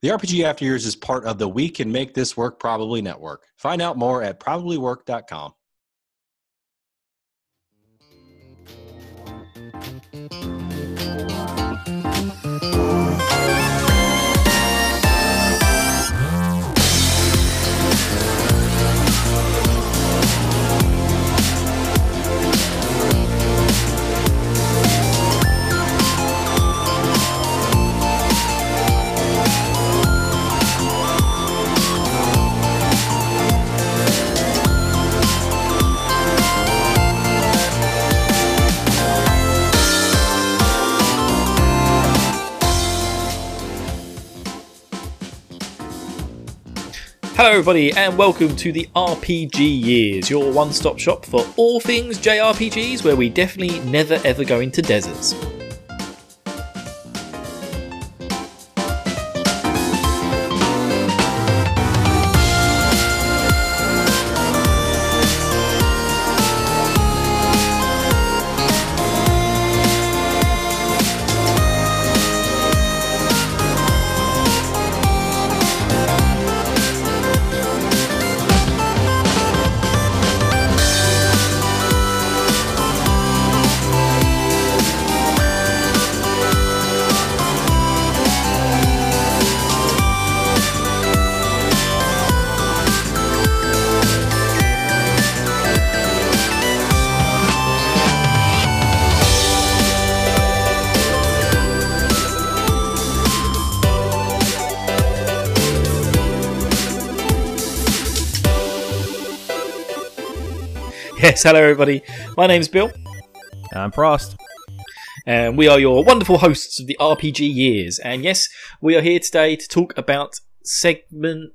The RPG After Years is part of the We Can Make This Work Probably Network. Find out more at probablywork.com. Hello everybody and welcome to the RPG Years, your one-stop shop for all things JRPGs, where we definitely never ever go into deserts. Yes, hello everybody. My name's Bill. I'm Frost. And we are your wonderful hosts of the RPG Years. And yes, we are here today to talk about segment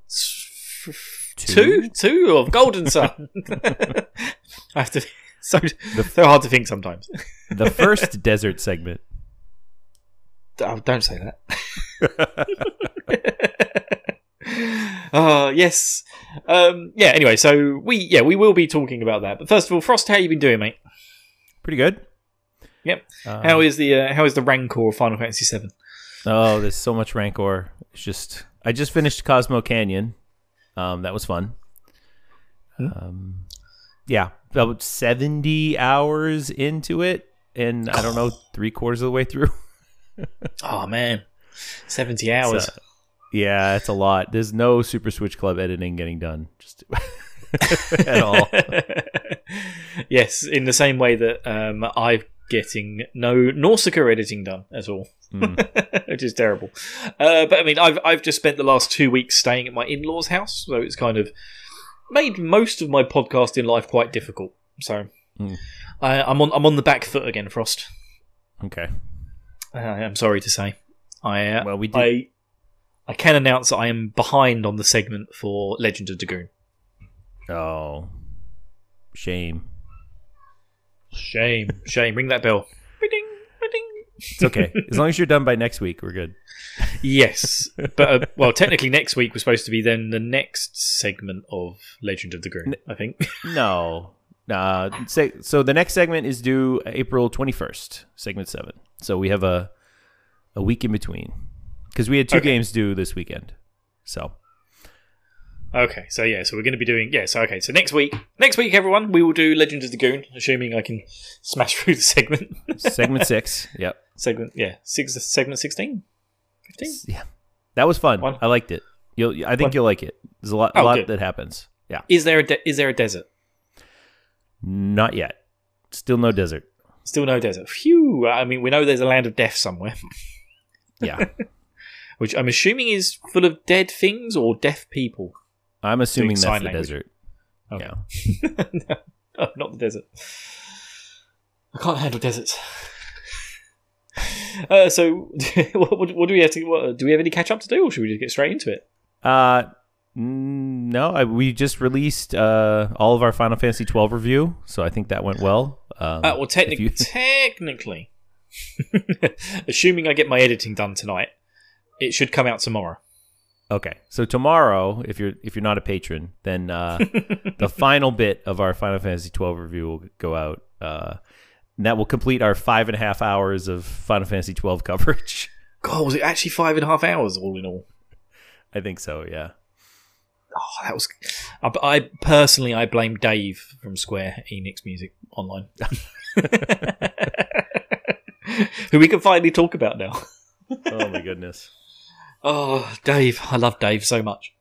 two of Golden Sun. I have to so hard to think sometimes. The first desert segment. Oh, don't say that. Yes. Anyway, so we will be talking about that. But first of all, Frost, how you been doing, mate? Pretty good. Yep. How is the Rancor of Final Fantasy VII? Oh, there's so much Rancor. It's just I just finished Cosmo Canyon. That was fun. About 70 hours into it, and I don't know, 3/4 of the way through. Oh man, 70 hours. So, yeah, it's a lot. There's no Super Switch Club editing getting done, just at all. Yes, in the same way that I'm getting no Nausicaa editing done at all, which is terrible. But I mean, I've just spent the last 2 weeks staying at my in-laws' house, so it's kind of made most of my podcasting life quite difficult. So I'm on the back foot again, Frost. Okay. I'm sorry to say. I can announce that I am behind on the segment for Legend of Dragoon. Oh. Shame. Ring that bell. Ring. It's okay. As long as you're done by next week, we're good. Yes. But, technically next week was supposed to be then the next segment of Legend of Dragoon, I think. No. So the next segment is due April 21st, segment 7. So we have a week in between. Because we had two games due this weekend. So. Okay, so we're going to be doing... so next week, everyone, we will do Legend of Dragoon, assuming I can smash through the segment. Segment 6, yep. Segment 16? 15? Yeah. That was fun. I liked it. I think you'll like it. There's a lot that happens. Yeah. Is there a desert? Not yet. Still no desert. Phew! I mean, we know there's a land of death somewhere. Yeah. Which I'm assuming is full of dead things or deaf people. I'm assuming that's the language. desert. Okay. Yeah. No, not the desert. I can't handle deserts. So, what do we have to? Do we have any catch up to do, or should we just get straight into it? No. We just released all of our Final Fantasy XII review, so I think that went well. Technically, assuming I get my editing done tonight, it should come out tomorrow. Okay, so tomorrow, if you're not a patron, then the final bit of our Final Fantasy XII review will go out. And that will complete our 5.5 hours of Final Fantasy XII coverage. God, was it actually 5.5 hours all in all? I think so. Yeah. Oh, that was. I personally, I blame Dave from Square Enix Music Online, who we can finally talk about now. Oh my goodness. Oh, Dave! I love Dave so much.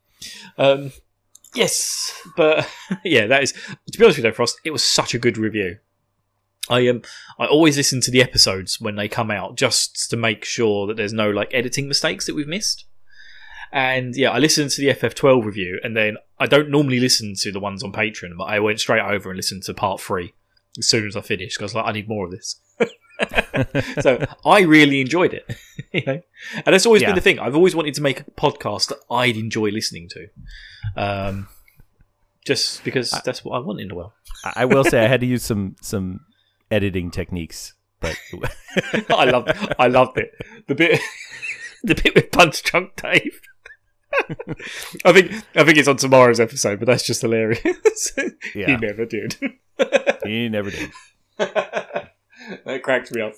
Yes, but yeah, that is. To be honest with you, though, Frost, it was such a good review. I always listen to the episodes when they come out just to make sure that there's no like editing mistakes that we've missed. And yeah, I listened to the FF12 review, and then I don't normally listen to the ones on Patreon, but I went straight over and listened to part 3 as soon as I finished because I need more of this. So I really enjoyed it, you know? And that's always been the thing. I've always wanted to make a podcast that I'd enjoy listening to, just because that's what I want in the world. I will say I had to use some editing techniques, but I loved it. The bit with Punch Drunk Dave. I think it's on tomorrow's episode, but that's just hilarious. Yeah. He never did. He never did. That cracks me up.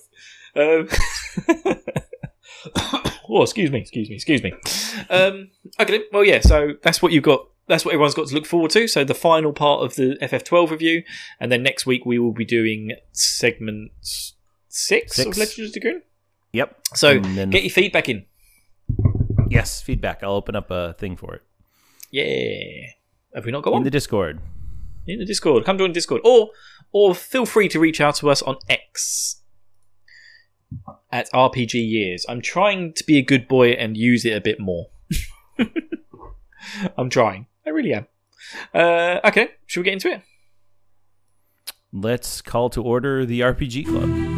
Oh, excuse me. Okay, well, yeah. So that's what you've got. That's what everyone's got to look forward to. So the final part of the FF12 review, and then next week we will be doing segment 6 of Legends of Dragoon. Yep. So get your feedback in. Yes, feedback. I'll open up a thing for it. Yeah. Have we not got one? In the Discord. Come join Discord. Or feel free to reach out to us on X at RPG Years. I'm trying to be a good boy and use it a bit more. I'm trying. I really am. Okay, should we get into it? Let's call to order the RPG Club.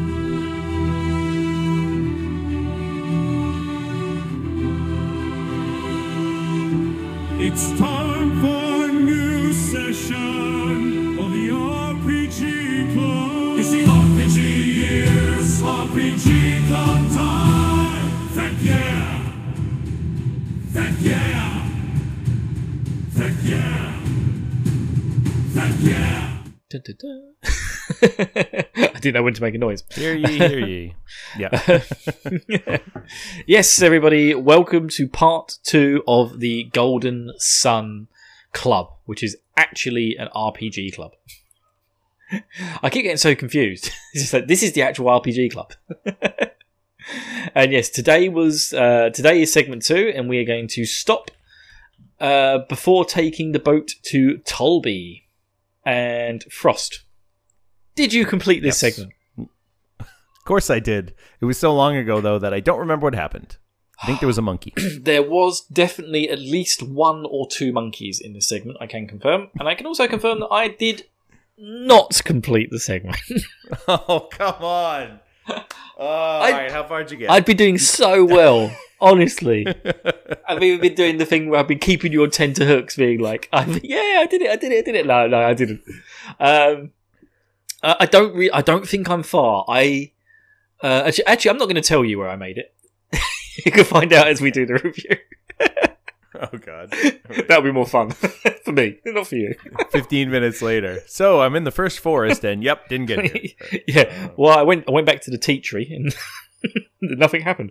It's time for a new session of the RPG Club. It's the RPG Years RPG Club time. Thank yeah. Thank yeah. Thank yeah. Thank yeah. Dun, dun, dun. I didn't know when to make a noise. Hear ye. Yeah. Yes, everybody, welcome to part 2 of the Golden Sun Club, which is actually an RPG club. I keep getting so confused. It's just like, this is the actual RPG club. And yes, today is segment 2, and we are going to stop before taking the boat to Tolby. And Frost, did you complete this segment? Of course I did. It was so long ago, though, that I don't remember what happened. I think there was a monkey. There was definitely at least 1 or 2 monkeys in this segment, I can confirm. And I can also confirm that I did not complete the segment. Oh, come on. All right, how far did you get? I'd be doing so well, honestly. I've even been doing the thing where I've been keeping you on tenterhooks, being like, I did it. No, I didn't. I don't think I'm far. Actually, I'm not going to tell you where I made it. You can find out as we do the review. Oh, God. That'll be more fun for me, not for you. 15 minutes later. So I'm in the first forest, and yep, didn't get here. Yeah. Well, I went back to the tea tree, and nothing happened.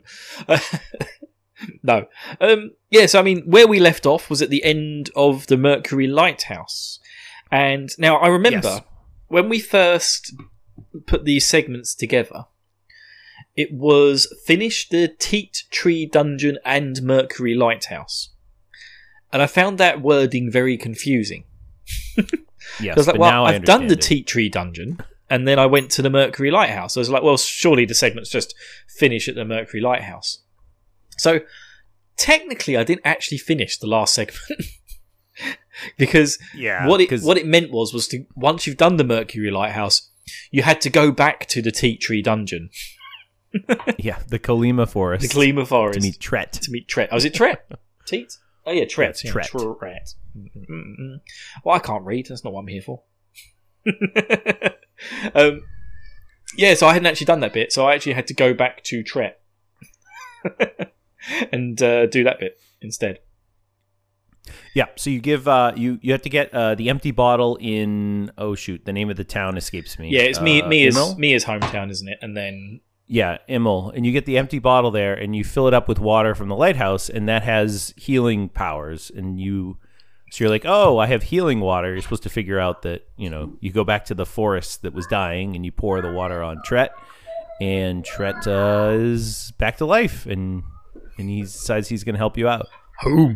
No. Yeah. So I mean, where we left off was at the end of the Mercury Lighthouse, and now I remember when we first put these segments together. It was finish the Teat Tree Dungeon and Mercury Lighthouse. And I found that wording very confusing. Yes, I was like, but well, now I've done the it. Teat Tree Dungeon, and then I went to the Mercury Lighthouse. I was like, well, surely the segment's just finish at the Mercury Lighthouse. So, technically, I didn't actually finish the last segment. Because what it meant was to, once you've done the Mercury Lighthouse, you had to go back to the Teat Tree Dungeon. Yeah, the Colima Forest. The Colima Forest. To meet Tret. Oh, is it Tret? Teat? Oh, yeah, Tret. Yeah, Tret. Tret. Mm-mm. Well, I can't read. That's not what I'm here for. Yeah, so I hadn't actually done that bit, so I actually had to go back to Tret and do that bit instead. Yeah, so you give you have to get the empty bottle in the name of the town escapes me. Yeah, it's Mia's Immel? Mia's hometown, isn't it? And then Yeah, Immel, and you get the empty bottle there, and you fill it up with water from the lighthouse, and that has healing powers. And so you're like, oh, I have healing water. You're supposed to figure out that you go back to the forest that was dying, and you pour the water on Tret, and Tret is back to life, and he decides he's going to help you out. Home.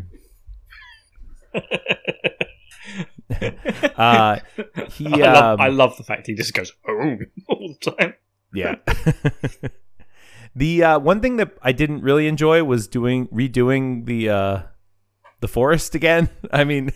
I love the fact he just goes home all the time. Yeah. The one thing that I didn't really enjoy was redoing the forest again. I mean,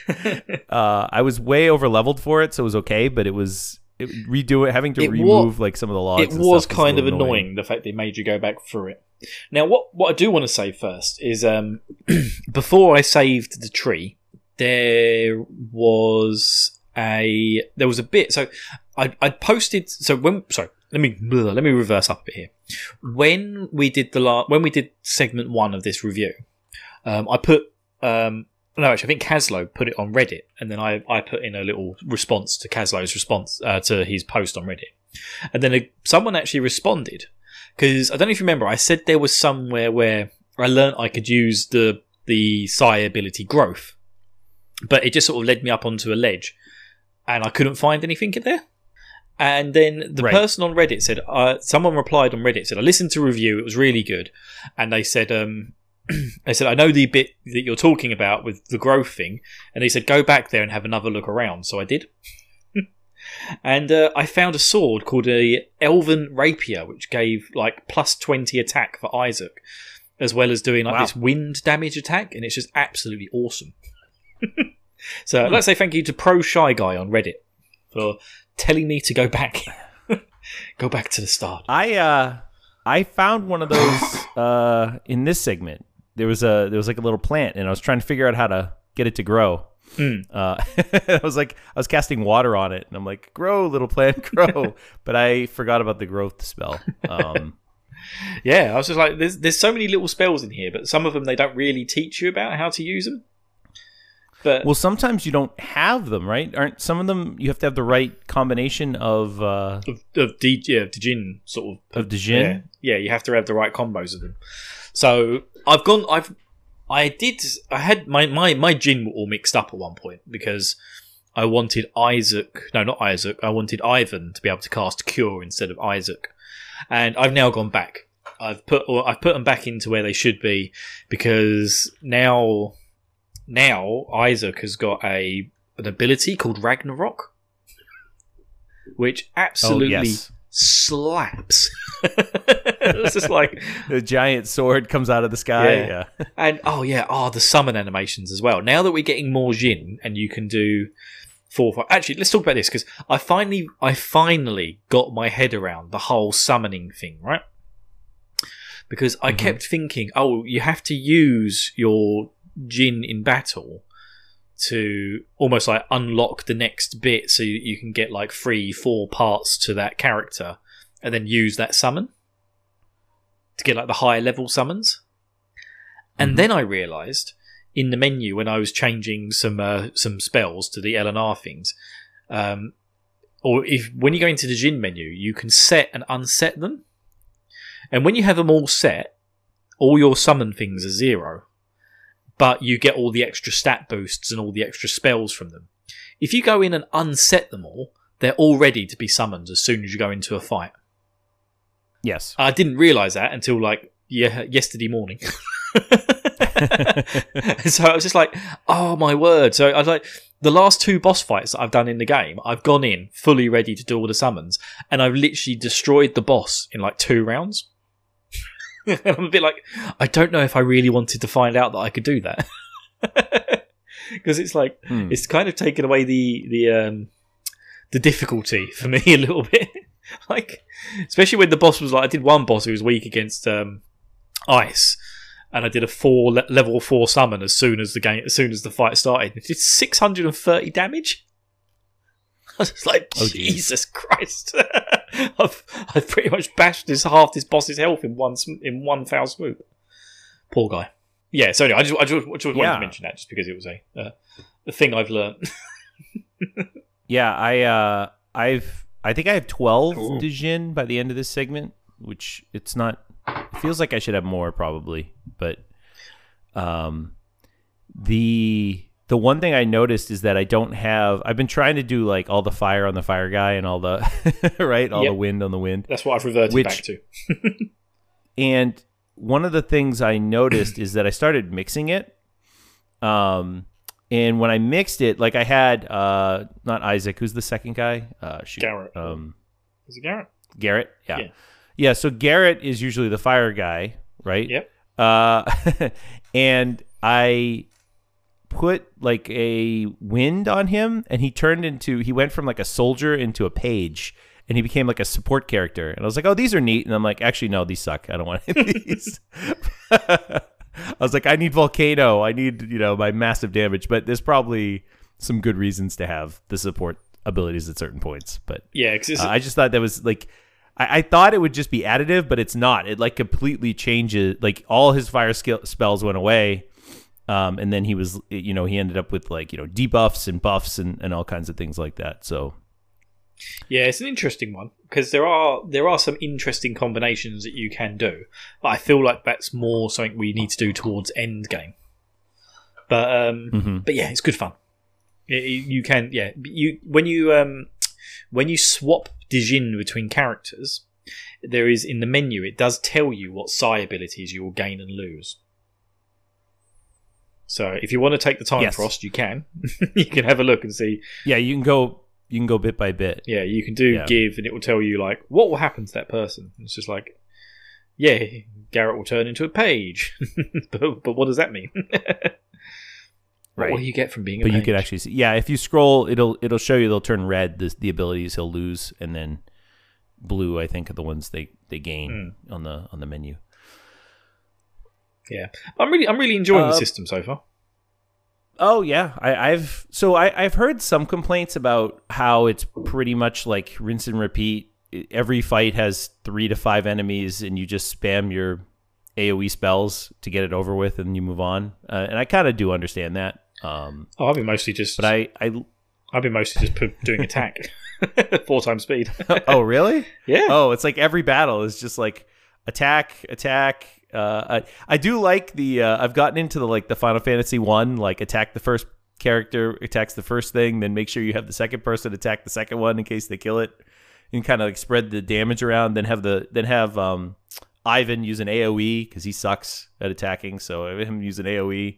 I was way over leveled for it, so it was okay, but having to remove like some of the logs. It was kind of annoying the fact they made you go back through it. Now, what I do want to say first is before I saved the tree, there was a bit. So I posted. Let me reverse up a bit here. When we did segment 1 of this review, I put I think Caslow put it on Reddit, and then I put in a little response to Caslow's response to his post on Reddit, and then someone actually responded, because I don't know if you remember, I said there was somewhere where I learnt I could use the psi ability growth, but it just sort of led me up onto a ledge, and I couldn't find anything in there. And then the person on Reddit said, someone replied on Reddit, said, I listened to a review, it was really good. And they said, I know the bit that you're talking about with the growth thing. And they said, go back there and have another look around. So I did. And I found a sword called a Elven Rapier, which gave like plus 20 attack for Isaac, as well as doing like this wind damage attack. And it's just absolutely awesome. So let's say thank you to Pro Shy Guy on Reddit for telling me to go back to the start. I found one of those in this segment. There was like a little plant, and I was trying to figure out how to get it to grow. I was casting water on it, and I'm like, grow, little plant, grow. But I forgot about the growth spell. Yeah, I was just like, there's so many little spells in here, but some of them they don't really teach you about how to use them. But well, sometimes you don't have them, right? Aren't some of them? You have to have the right combination of Djinn sort of Djinn. Yeah, you have to have the right combos of them. So I had my Djinn were all mixed up at one point because I wanted I wanted Ivan to be able to cast Cure instead of Isaac, and I've now gone back. I've put them back into where they should be, because now Isaac has got an ability called Ragnarok, which absolutely slaps. It's just like the giant sword comes out of the sky. Yeah. And the summon animations as well. Now that we're getting more Djinn and you can do 4 or 5. Actually, let's talk about this, because I finally got my head around the whole summoning thing, right? Because I kept thinking, you have to use your Djinn in battle to almost like unlock the next bit, so you can get like 3-4 parts to that character and then use that summon to get like the higher level summons. And then I realized in the menu, when I was changing some spells to the LNR things, when you go into the Djinn menu, you can set and unset them, and when you have them all set, all your summon things are 0. But you get all the extra stat boosts and all the extra spells from them. If you go in and unset them all, they're all ready to be summoned as soon as you go into a fight. Yes. I didn't realise that until like yesterday morning. So I was just like, oh my word. So I was like, the last 2 boss fights that I've done in the game, I've gone in fully ready to do all the summons, and I've literally destroyed the boss in like 2 rounds. And I'm a bit like, I don't know if I really wanted to find out that I could do that, because it's like it's kind of taken away the difficulty for me a little bit. Like, especially when the boss was like, I did one boss who was weak against ice, and I did a level 4 summon as soon as the fight started. It did 630 damage. I was like, Jesus Christ! I've pretty much bashed half this boss's health in one foul swoop. Poor guy. Yeah. So anyway, I just wanted to mention that, just because it was a thing I've learned. Yeah, I think I have 12 Djinn by the end of this segment. which it's not. It feels like I should have more probably, but the one thing I noticed is that I don't have. I've been trying to do like all the fire on the fire guy and all the right, all the wind on the wind. That's what I've reverted back to. And one of the things I noticed is that I started mixing it. And when I mixed it, like I had not Isaac, who's the second guy? Garrett. Is it Garrett? Garrett, yeah. So Garrett is usually the fire guy, right? Yep. And I put like a wind on him, and he went from like a soldier into a page, and he became like a support character. And I was like, oh, these are neat. And I'm like, actually, no, these suck. I don't want any of these. I was like, I need Volcano. I need, my massive damage. But there's probably some good reasons to have the support abilities at certain points. But yeah, I just thought that was like, I thought it would just be additive, but it's not. It like completely changes. Like all his fire spells went away. And then he was, he ended up with like, debuffs and buffs and all kinds of things like that. So, yeah, it's an interesting one because there are some interesting combinations that you can do, but I feel like that's more something we need to do towards end game. But but yeah, it's good fun. You can when you swap Dijin between characters, there is in the menu it does tell you what psi abilities you will gain and lose. So if you want to take the time frost, you can. You can have a look and see. Yeah, you can go bit by bit. Yeah, you can do give, and it will tell you like what will happen to that person. And it's just like, yeah, Garrett will turn into a page, but what does that mean? Right. What will you get from being a page? But you could actually see. Yeah, if you scroll, it'll show you. They'll turn red. The abilities he'll lose, and then blue. I think are the ones they gain on the menu. Yeah, I'm really enjoying the system so far. Oh yeah, I've heard some complaints about how it's pretty much like rinse and repeat. Every fight has 3 to 5 enemies, and you just spam your AOE spells to get it over with, and you move on. And I kind of do understand that. I've been mostly just, but I've been mostly just doing attack 4 times speed. Oh really? Yeah. Oh, it's like every battle is just like attack. I do like the I've gotten into the Final Fantasy 1, like attack the first character attacks the first thing, then make sure you have the second person attack the second one in case they kill it, and kind of like spread the damage around. Then have Ivan use an AOE because he sucks at attacking, so him use an AOE,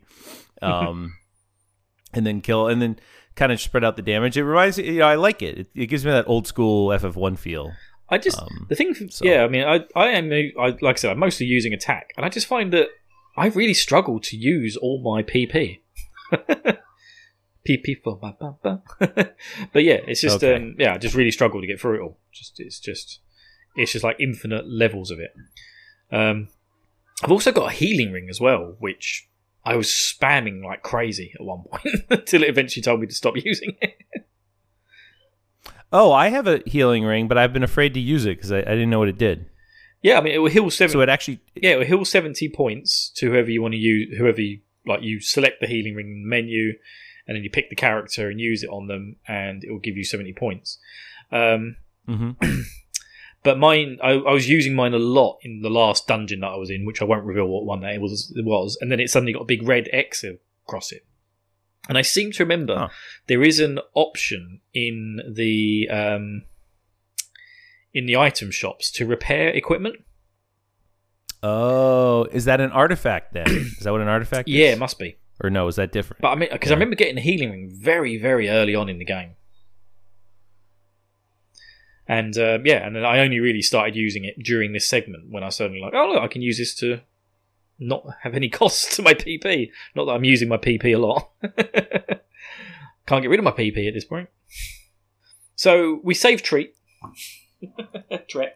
and then kill, and then kind of spread out the damage. It reminds me, I like it. It gives me that old school FF1 feel. I just the thing, yeah. I mean, I am like I said, I'm mostly using attack, and I just find that I really struggle to use all my PP. PP for my bumper. But yeah, it's just I just really struggle to get through it all. It's just like infinite levels of it. I've also got a healing ring as well, which I was spamming like crazy at one point until it eventually told me to stop using it. Oh, I have a healing ring, but I've been afraid to use it because I didn't know what it did. Yeah, I mean, it will heal 70. So it actually... Yeah, it will heal 70 points to whoever you want to use. You select the healing ring in the menu, and then you pick the character and use it on them, and it will give you 70 points. But mine, I was using mine a lot in the last dungeon that I was in, which I won't reveal what one that it was, and then it suddenly got a big red X across it. And I seem to remember there is an option in the item shops to repair equipment. Oh, is that an artifact then? Is that what an artifact is? Yeah, it must be. Or no, is that different? But I mean, because I remember getting a healing ring very, very early on in the game. And and then I only really started using it during this segment when I was suddenly like, oh look, I can use this to not have any cost to my PP. Not that I'm using my PP a lot. Can't get rid of my PP at this point. So we save Treat. Tret.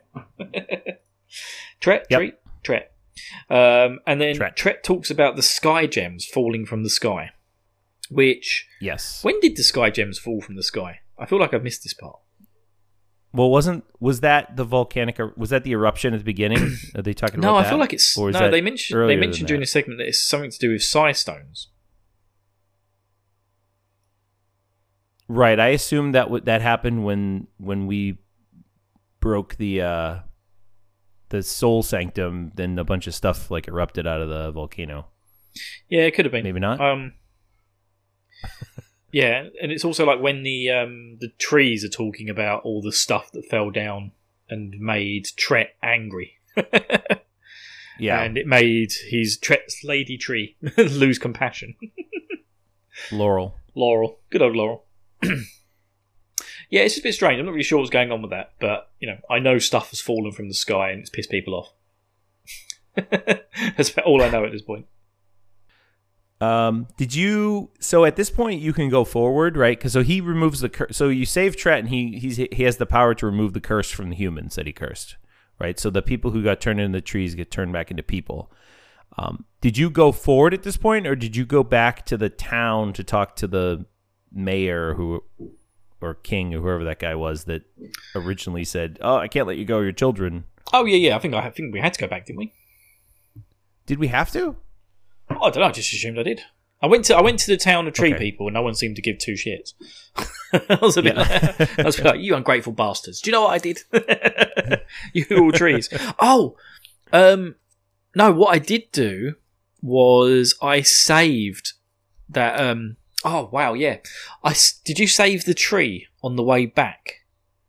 And then Tret talks about the sky gems falling from the sky. Which, yes. When did the sky gems fall from the sky? I feel like I've missed this part. Well, was that the volcanic? Was that the eruption at the beginning? Are they talking about that? No, I feel like it's. No, they mentioned during the segment that it's something to do with psi stones. Right. I assume that happened when we broke the the Soul Sanctum, then a bunch of stuff like erupted out of the volcano. Yeah, it could have been. Maybe not. Yeah, and it's also like when the trees are talking about all the stuff that fell down and made Tret angry. Yeah, and it made his Tret's lady tree lose compassion. Laurel, good old Laurel. Yeah, it's just a bit strange. I'm not really sure what's going on with that, but I know stuff has fallen from the sky and it's pissed people off. That's about all I know at this point. Did you? So at this point, you can go forward, right? Because he removes the curse. So you save Tret, and he has the power to remove the curse from the humans that he cursed, right? So the people who got turned into trees get turned back into people. Did you go forward at this point, or did you go back to the town to talk to the mayor or king or whoever that guy was that originally said, "Oh, I can't let you go, your children"? Oh yeah. I think we had to go back, didn't we? Did we have to? Oh, I don't know. I just assumed I did. I went to the town of tree people, and no one seemed to give two shits. I was a bit like, you ungrateful bastards. Do you know what I did? You all trees. Oh, no. What I did do was I saved that. Oh wow, yeah. Did you save the tree on the way back?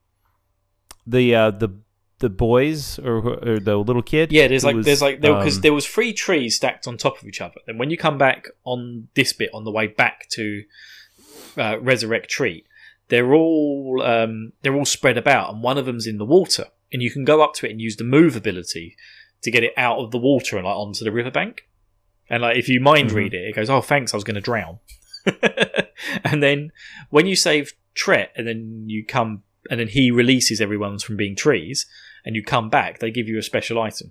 The boys or the little kid? Yeah, because there was 3 trees stacked on top of each other. And when you come back on this bit on the way back to resurrect tree, they're all spread about, and one of them's in the water, and you can go up to it and use the move ability to get it out of the water and like onto the riverbank. And like if you mind read it, it goes, "Oh, thanks, I was going to drown." And then when you save Tret, and then you come. And then he releases everyone from being trees, and you come back, they give you a special item.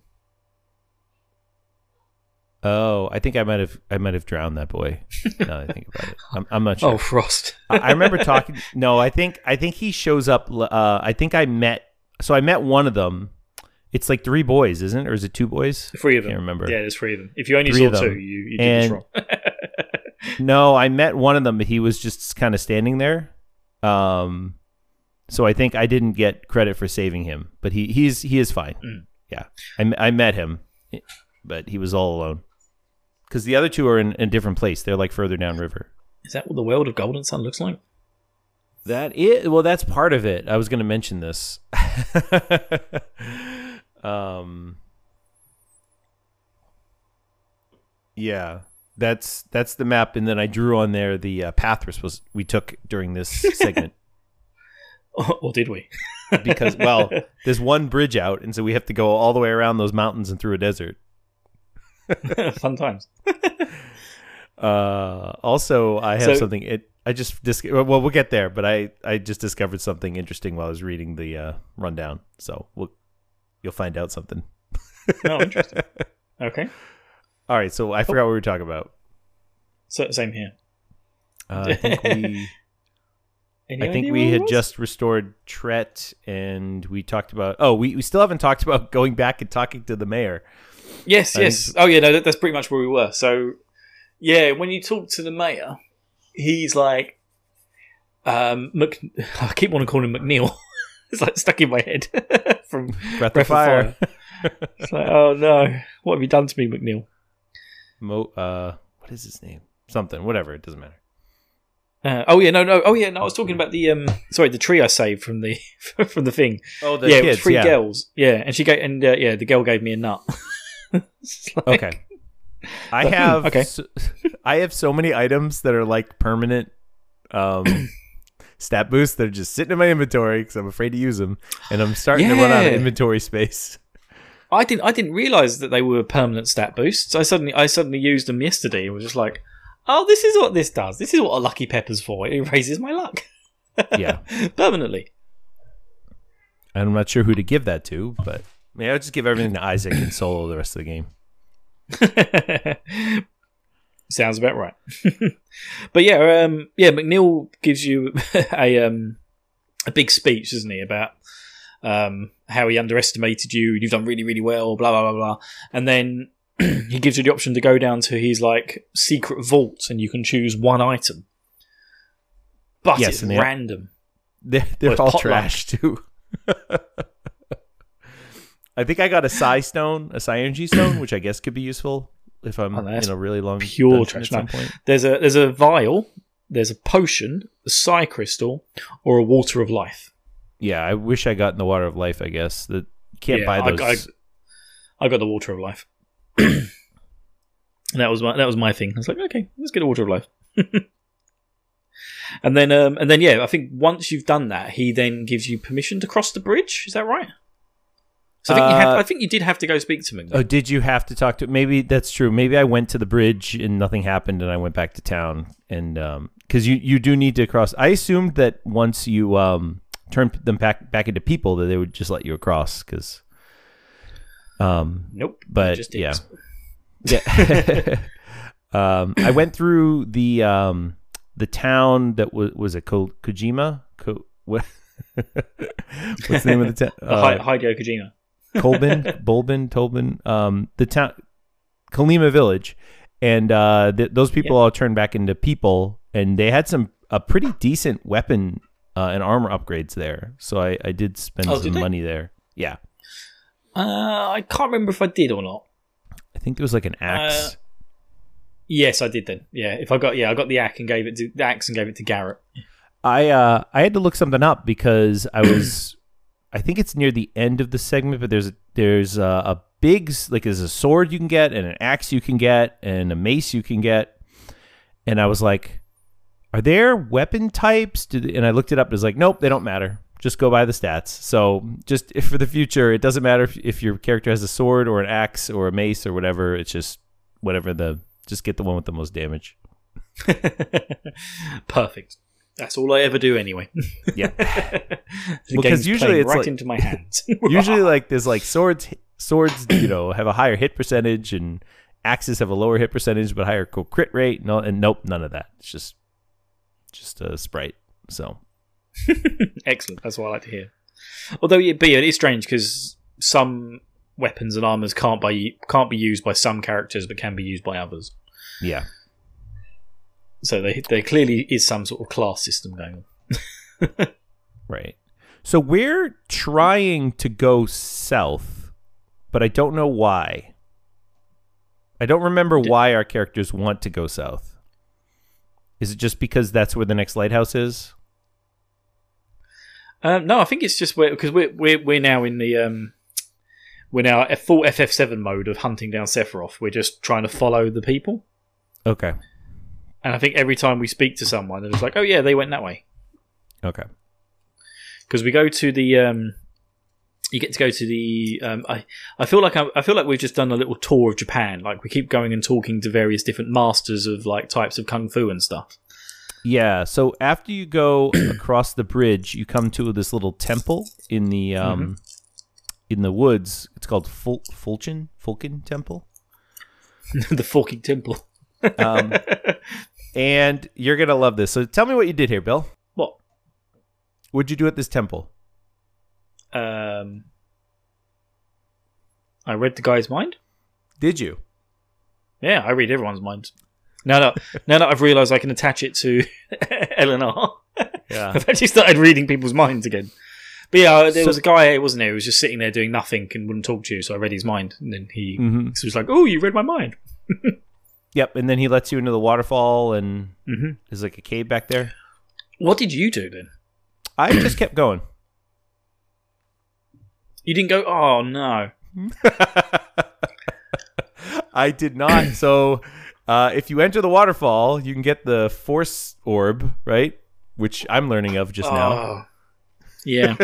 Oh, I think I might have drowned that boy. Now that I think about it, I'm not sure. Oh, Frost! I remember talking. No, I think he shows up. I think I met one of them. It's like 3 boys, isn't it? Or is it 2 boys? 3 of them. I can't remember. Yeah, there's 3 of them. If you only saw 2, you did this wrong. No, I met one of them, but he was just kind of standing there. So I think I didn't get credit for saving him, but he is fine. Yeah, I met him, but he was all alone because the other 2 are in a different place. They're like further downriver. Is that what the world of Golden Sun looks like? That's part of it. I was going to mention this. Yeah, that's the map, and then I drew on there the path we took during this segment. Or did we? Because, well, there's one bridge out, and so we have to go all the way around those mountains and through a desert. Fun times. Also, I have something. We'll get there, but I just discovered something interesting while I was reading the rundown. So you'll find out something. Oh, interesting. Okay. All right, so I forgot what we were talking about. So, same here. I think we had just restored Tret, and we talked about... Oh, we still haven't talked about going back and talking to the mayor. Yes. Oh, yeah, no, that's pretty much where we were. So, yeah, when you talk to the mayor, he's like... I keep wanting to call him McNeil. It's like stuck in my head. From Breath of Fire. It's like, oh, no. What have you done to me, McNeil? What is his name? Something. Whatever. It doesn't matter. I was talking about the tree I saved from the from the thing. Oh, the kids, it was 3 girls. Yeah, and the girl gave me a nut. Okay. I have so many items that are like permanent stat boosts that are just sitting in my inventory because I'm afraid to use them, and I'm starting to run out of inventory space. I didn't realize that they were permanent stat boosts. I suddenly used them yesterday and was just like, oh, this is what this does. This is what a lucky pepper's for. It raises my luck. Yeah. Permanently. I'm not sure who to give that to, but maybe I'll just give everything to Isaac and solo the rest of the game. Sounds about right. But McNeil gives you a big speech, doesn't he, about how he underestimated you, you've done really, really well, blah, blah, blah, blah. And then he gives you the option to go down to his like secret vault, and you can choose 1 item. But it's random. They're all trash too. I think I got a Psi stone, a Psi energy stone, which I guess could be useful if I'm in a really long pure dungeon trash. at some point. There's a vial, there's a potion, a Psi crystal, or a water of life. Yeah, I wish I got in the water of life. I guess that you can't buy those. I got the water of life. And that was my thing. I was like, okay, let's get a water of life. and then yeah, I think once you've done that, he then gives you permission to cross the bridge. Is that right? So I think you did have to go speak to him. Oh, did you have to talk to? Maybe that's true. Maybe I went to the bridge and nothing happened, and I went back to town. And because you do need to cross. I assumed that once you turn them back into people, that they would just let you across. Because nope. But yeah. Yeah. I went through the town that was a Kojima. What's the name of the town? Hideo Kojima. Tolbin. The town, Kalima Village, and those people all turned back into people, and they had a pretty decent weapon and armor upgrades there. So I did spend some money there. Yeah. I can't remember if I did or not. I think there was like an axe. Yes, I did then. Yeah, I got the axe and gave it to Garrett. I had to look something up because I think it's near the end of the segment, but there's a big, like, there's a sword you can get and an axe you can get and a mace you can get, and I was like, are there weapon types? And I looked it up. It was like, nope, they don't matter. Just go by the stats. So just if for the future, it doesn't matter if your character has a sword or an axe or a mace or whatever. It's just whatever just get the one with the most damage. Perfect. That's all I ever do anyway. Yeah. Because usually it's right like, into my hands. Usually like there's like swords, have a higher hit percentage, and axes have a lower hit percentage but higher crit rate. And nope, none of that. It's just a sprite. So excellent. That's what I like to hear. Although it is strange because some weapons and armors can't be used by some characters but can be used by others. Yeah. So there clearly is some sort of class system going on. Right. So we're trying to go south, but I don't know why. I don't remember why our characters want to go south. Is it just because that's where the next lighthouse is? No, I think it's just because we're now in the we're now at full FF7 mode of hunting down Sephiroth. We're just trying to follow the people. Okay. And I think every time we speak to someone, it's like, oh yeah, they went that way. Okay. Because we go to the, you get to go to the. I feel like we've just done a little tour of Japan. Like we keep going and talking to various different masters of like types of kung fu and stuff. Yeah. So after you go across the bridge, you come to this little temple in the in the woods. It's called Fulkin Temple. The Fulkin Temple. And you're gonna love this. So tell me what you did here, Bill. What? What'd you do at this temple? I read the guy's mind. Did you? Yeah, I read everyone's mind. Now that I've realised I can attach it to LNR, yeah, I've actually started reading people's minds again. But yeah, there was a guy, wasn't there, who was just sitting there doing nothing and wouldn't talk to you. So I read his mind, and then he was like, "Oh, you read my mind." Yep, and then he lets you into the waterfall, and there's like a cave back there. What did you do then? I just kept going. You didn't go, oh no. I did not. So if you enter the waterfall, you can get the force orb, right? Which I'm learning of just now. Yeah.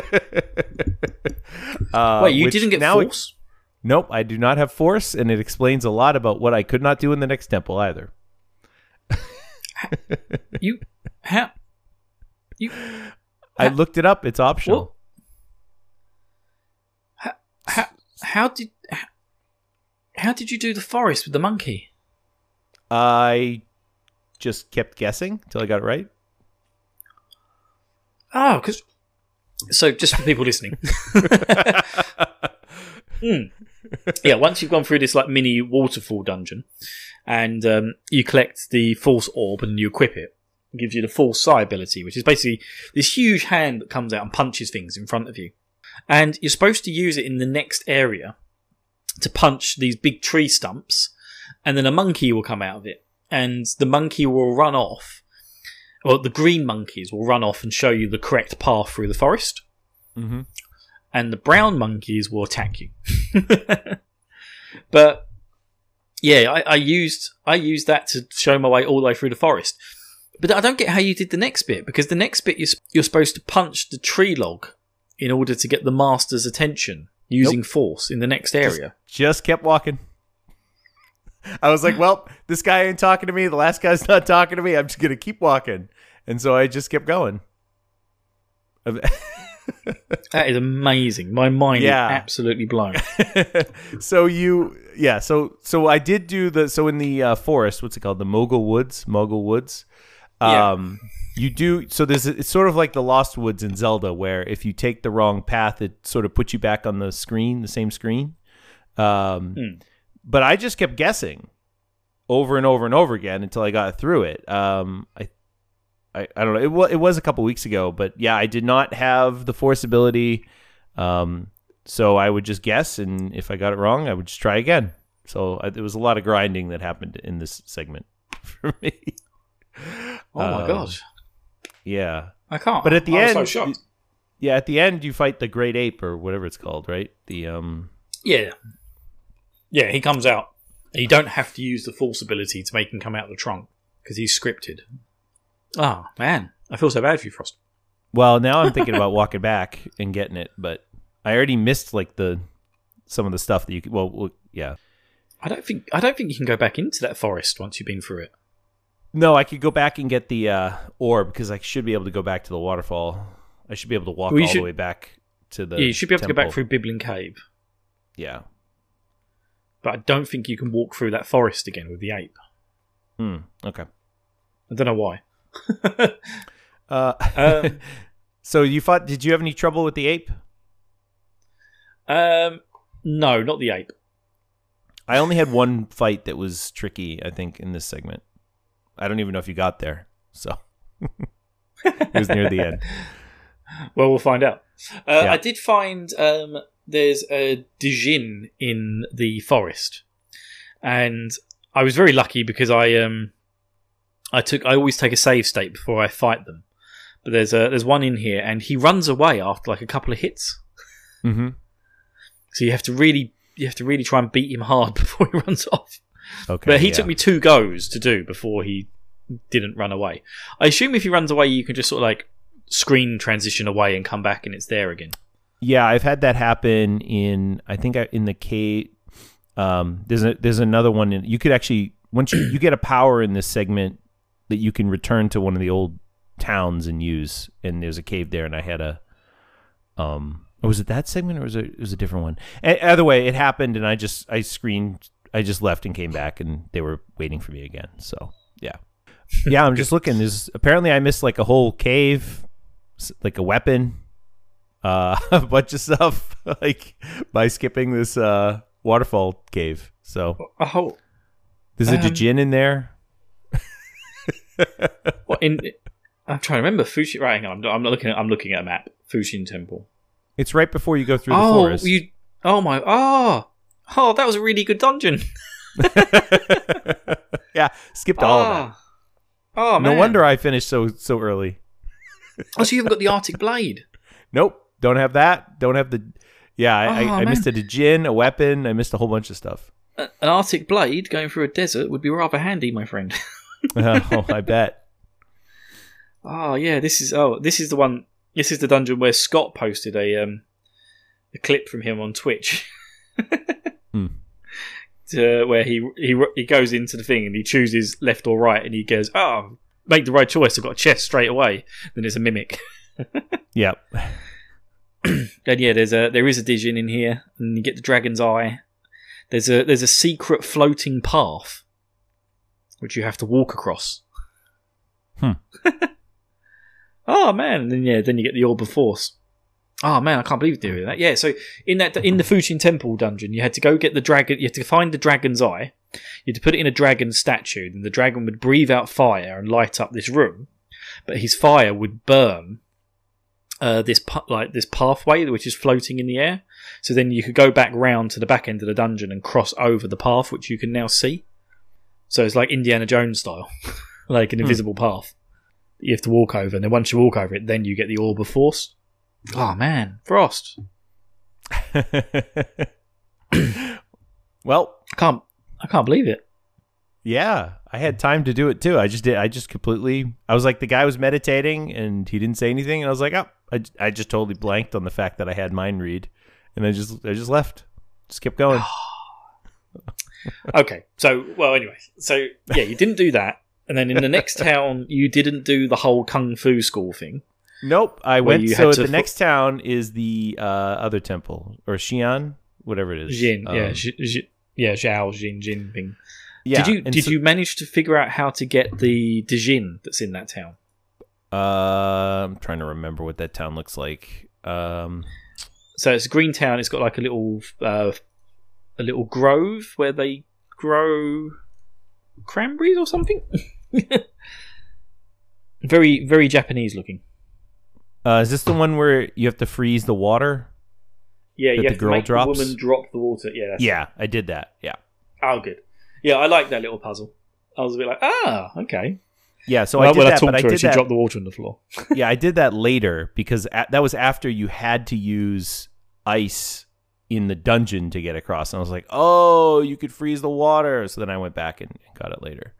Wait, you didn't get force? Nope, I do not have force, and it explains a lot about what I could not do in the next temple either. I looked it up. It's optional. How did you do the forest with the monkey? I just kept guessing until I got it right. Oh, because... So, just for people listening. Yeah, once you've gone through this like mini waterfall dungeon and you collect the force orb and you equip it, it gives you the force psi ability, which is basically this huge hand that comes out and punches things in front of you. and you're supposed to use it in the next area to punch these big tree stumps, and then a monkey will come out of it, and the monkey will run off, or the green monkeys will run off and show you the correct path through the forest, and the brown monkeys will attack you. But yeah, I used that to show my way all the way through the forest. But I don't get how you did the next bit, because the next bit you're supposed to punch the tree log in order to get the master's attention using force in the next area. Just kept walking. I was like, well, this guy ain't talking to me. The last guy's not talking to me. I'm just going to keep walking. And so I just kept going. That is amazing. My mind is absolutely blown. So I did do so in the forest, what's it called? The Mogul Woods. You do, so it's sort of like the Lost Woods in Zelda, where if you take the wrong path, it sort of puts you back on the same screen. But I just kept guessing over and over and over again until I got through it. I don't know. It was a couple weeks ago, but yeah, I did not have the force ability. So I would just guess, and if I got it wrong, I would just try again. So there was a lot of grinding that happened in this segment for me. Oh my gosh. Yeah. I can't. But at the end, so shocked. Yeah, at the end you fight the Great Ape or whatever it's called, right? Yeah, he comes out. You don't have to use the force ability to make him come out of the trunk because he's scripted. Oh man, I feel so bad for you, Frost. Well, now I'm thinking about walking back and getting it, but I already missed like some of the stuff that you could. Well, yeah. I don't think you can go back into that forest once you've been through it. No, I could go back and get the orb, because I should be able to go back to the waterfall. I should be able to walk the way back to the. Yeah, you should be able temple. to go back through Biblin Cave. Yeah, but I don't think you can walk through that forest again with the ape. Okay. I don't know why. So you fought? Did you have any trouble with the ape? No, not the ape. I only had one fight that was tricky, I think, in this segment. I don't even know if you got there, so it was near the end. Well, we'll find out. I did find there's a Djinn in the forest, and I was very lucky because I always take a save state before I fight them. But there's one in here, and he runs away after like a couple of hits. Mm-hmm. So you have to really try and beat him hard before he runs off. Okay, but he took me 2 goes to do before he didn't run away. I assume if he runs away, you can just sort of like screen transition away and come back, and it's there again. Yeah, I've had that happen in the cave. There's another one. You could actually, once you get a power in this segment that you can return to one of the old towns and use, and there's a cave there, and I had a was it that segment or it was a different one? Either way, it happened, and I just left and came back, and they were waiting for me again. So yeah, I'm just looking. Apparently I missed like a whole cave, like a weapon, a bunch of stuff, like by skipping this waterfall cave. So there's a Djinn in there. I'm trying to remember Fushin. Right, hang on. I'm looking at a map. Fushin Temple. It's right before you go through the forest. That was a really good dungeon. Yeah, skipped all of that. Oh man! No wonder I finished so early. Oh, so you haven't got the Arctic Blade? Nope, don't have that. Don't have the. Yeah, I missed a Djinn, a weapon. I missed a whole bunch of stuff. An Arctic Blade going through a desert would be rather handy, my friend. Oh, I bet. Oh yeah, this is the one. This is the dungeon where Scott posted a clip from him on Twitch. Where he goes into the thing and he chooses left or right, and he goes, make the right choice, I've got a chest straight away. Then it's a mimic. Yep. And yeah, there is a Djinn in here, and you get the dragon's eye. There's a secret floating path which you have to walk across. Oh man, and then you get the Orb of Force. Oh man, I can't believe you're doing that. Yeah, so in the Fushin Temple dungeon, you had to go get the dragon. You had to find the dragon's eye. You had to put it in a dragon statue, and the dragon would breathe out fire and light up this room. But his fire would burn this pathway which is floating in the air. So then you could go back round to the back end of the dungeon and cross over the path, which you can now see. So it's like Indiana Jones style, like an invisible path that you have to walk over, and then once you walk over it, then you get the Orb of Force. Oh man, Frost! Well, I can't believe it. Yeah, I had time to do it too. I was like, the guy was meditating and he didn't say anything, and I was like, oh, I just totally blanked on the fact that I had mind read, and I just left, just kept going. Okay, so anyway, yeah, you didn't do that, and then in the next town, you didn't do the whole kung fu school thing. Nope, I went. So the next town is the other temple, or Xi'an, whatever it is. Jin, Zhao Jin thing. Yeah. Did you manage to figure out how to get the Dijin that's in that town? I'm trying to remember what that town looks like. So it's a green town. It's got like a little grove where they grow cranberries or something. Very, very Japanese looking. Is this the one where you have to freeze the water? Yeah, you have to make drops? the woman drop the water. Yeah, yeah, I did that. Yeah. Oh, good. Yeah, I like that little puzzle. I was a bit like, okay. Yeah, so I did that, but I did she that. dropped the water on the floor. Yeah, I did that later because that was after you had to use ice in the dungeon to get across. And I was like, oh, you could freeze the water. So then I went back and got it later.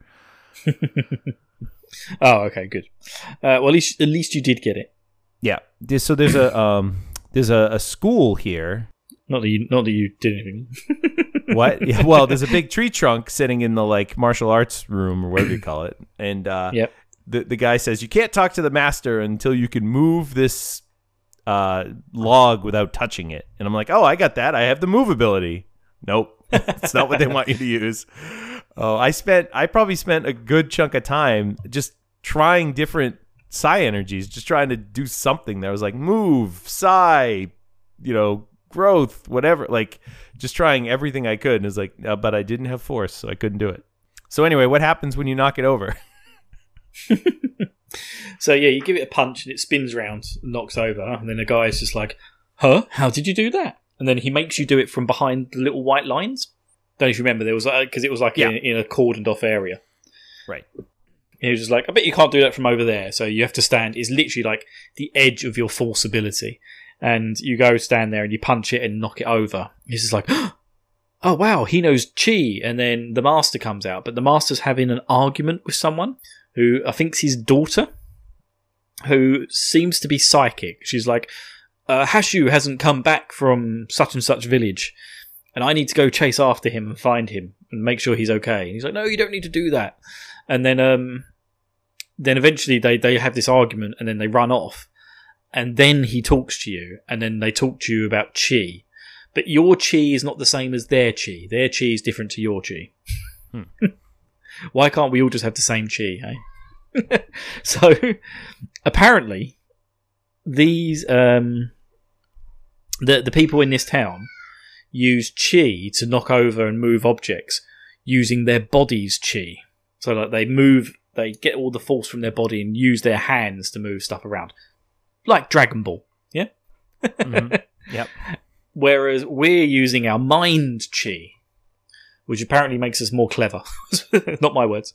Oh, okay, good. Well, at least you did get it. Yeah. So there's a school here. Not that you did anything. What? Yeah, well, there's a big tree trunk sitting in the like martial arts room or whatever you call it, and yep. The guy says you can't talk to the master until you can move this log without touching it. And I'm like, oh, I got that. I have the move ability. Nope, it's not what they want you to use. Oh, I probably spent a good chunk of time just trying different psi energies, just trying to do something that was like move, psi, growth, whatever, like just trying everything I could. And it's like, but I didn't have force, so I couldn't do it. So anyway, what happens when you knock it over? So yeah, you give it a punch and it spins round, knocks over, and then the guy's just like, huh? How did you do that? And then he makes you do it from behind the little white lines. Don't know if you remember, there was because it was like in a cordoned off area. Right. He was just like, I bet you can't do that from over there. So you have to stand. It's literally like the edge of your force ability. And you go stand there and you punch it and knock it over. He's just like, oh wow, he knows chi. And then the master comes out. But the master's having an argument with someone who I think's his daughter, who seems to be psychic. She's like, Hashu hasn't come back from such and such village. And I need to go chase after him and find him and make sure he's okay. And he's like, no, you don't need to do that. And then eventually they have this argument and then they run off. And then he talks to you, and then they talk to you about chi. But your chi is not the same as their chi. Their chi is different to your chi. Why can't we all just have the same chi, eh? So, apparently, these the people in this town use chi to knock over and move objects using their body's chi. So, like, they get all the force from their body and use their hands to move stuff around. Like Dragon Ball, yeah? Mm-hmm. Yep. Whereas we're using our mind chi, which apparently makes us more clever. Not my words.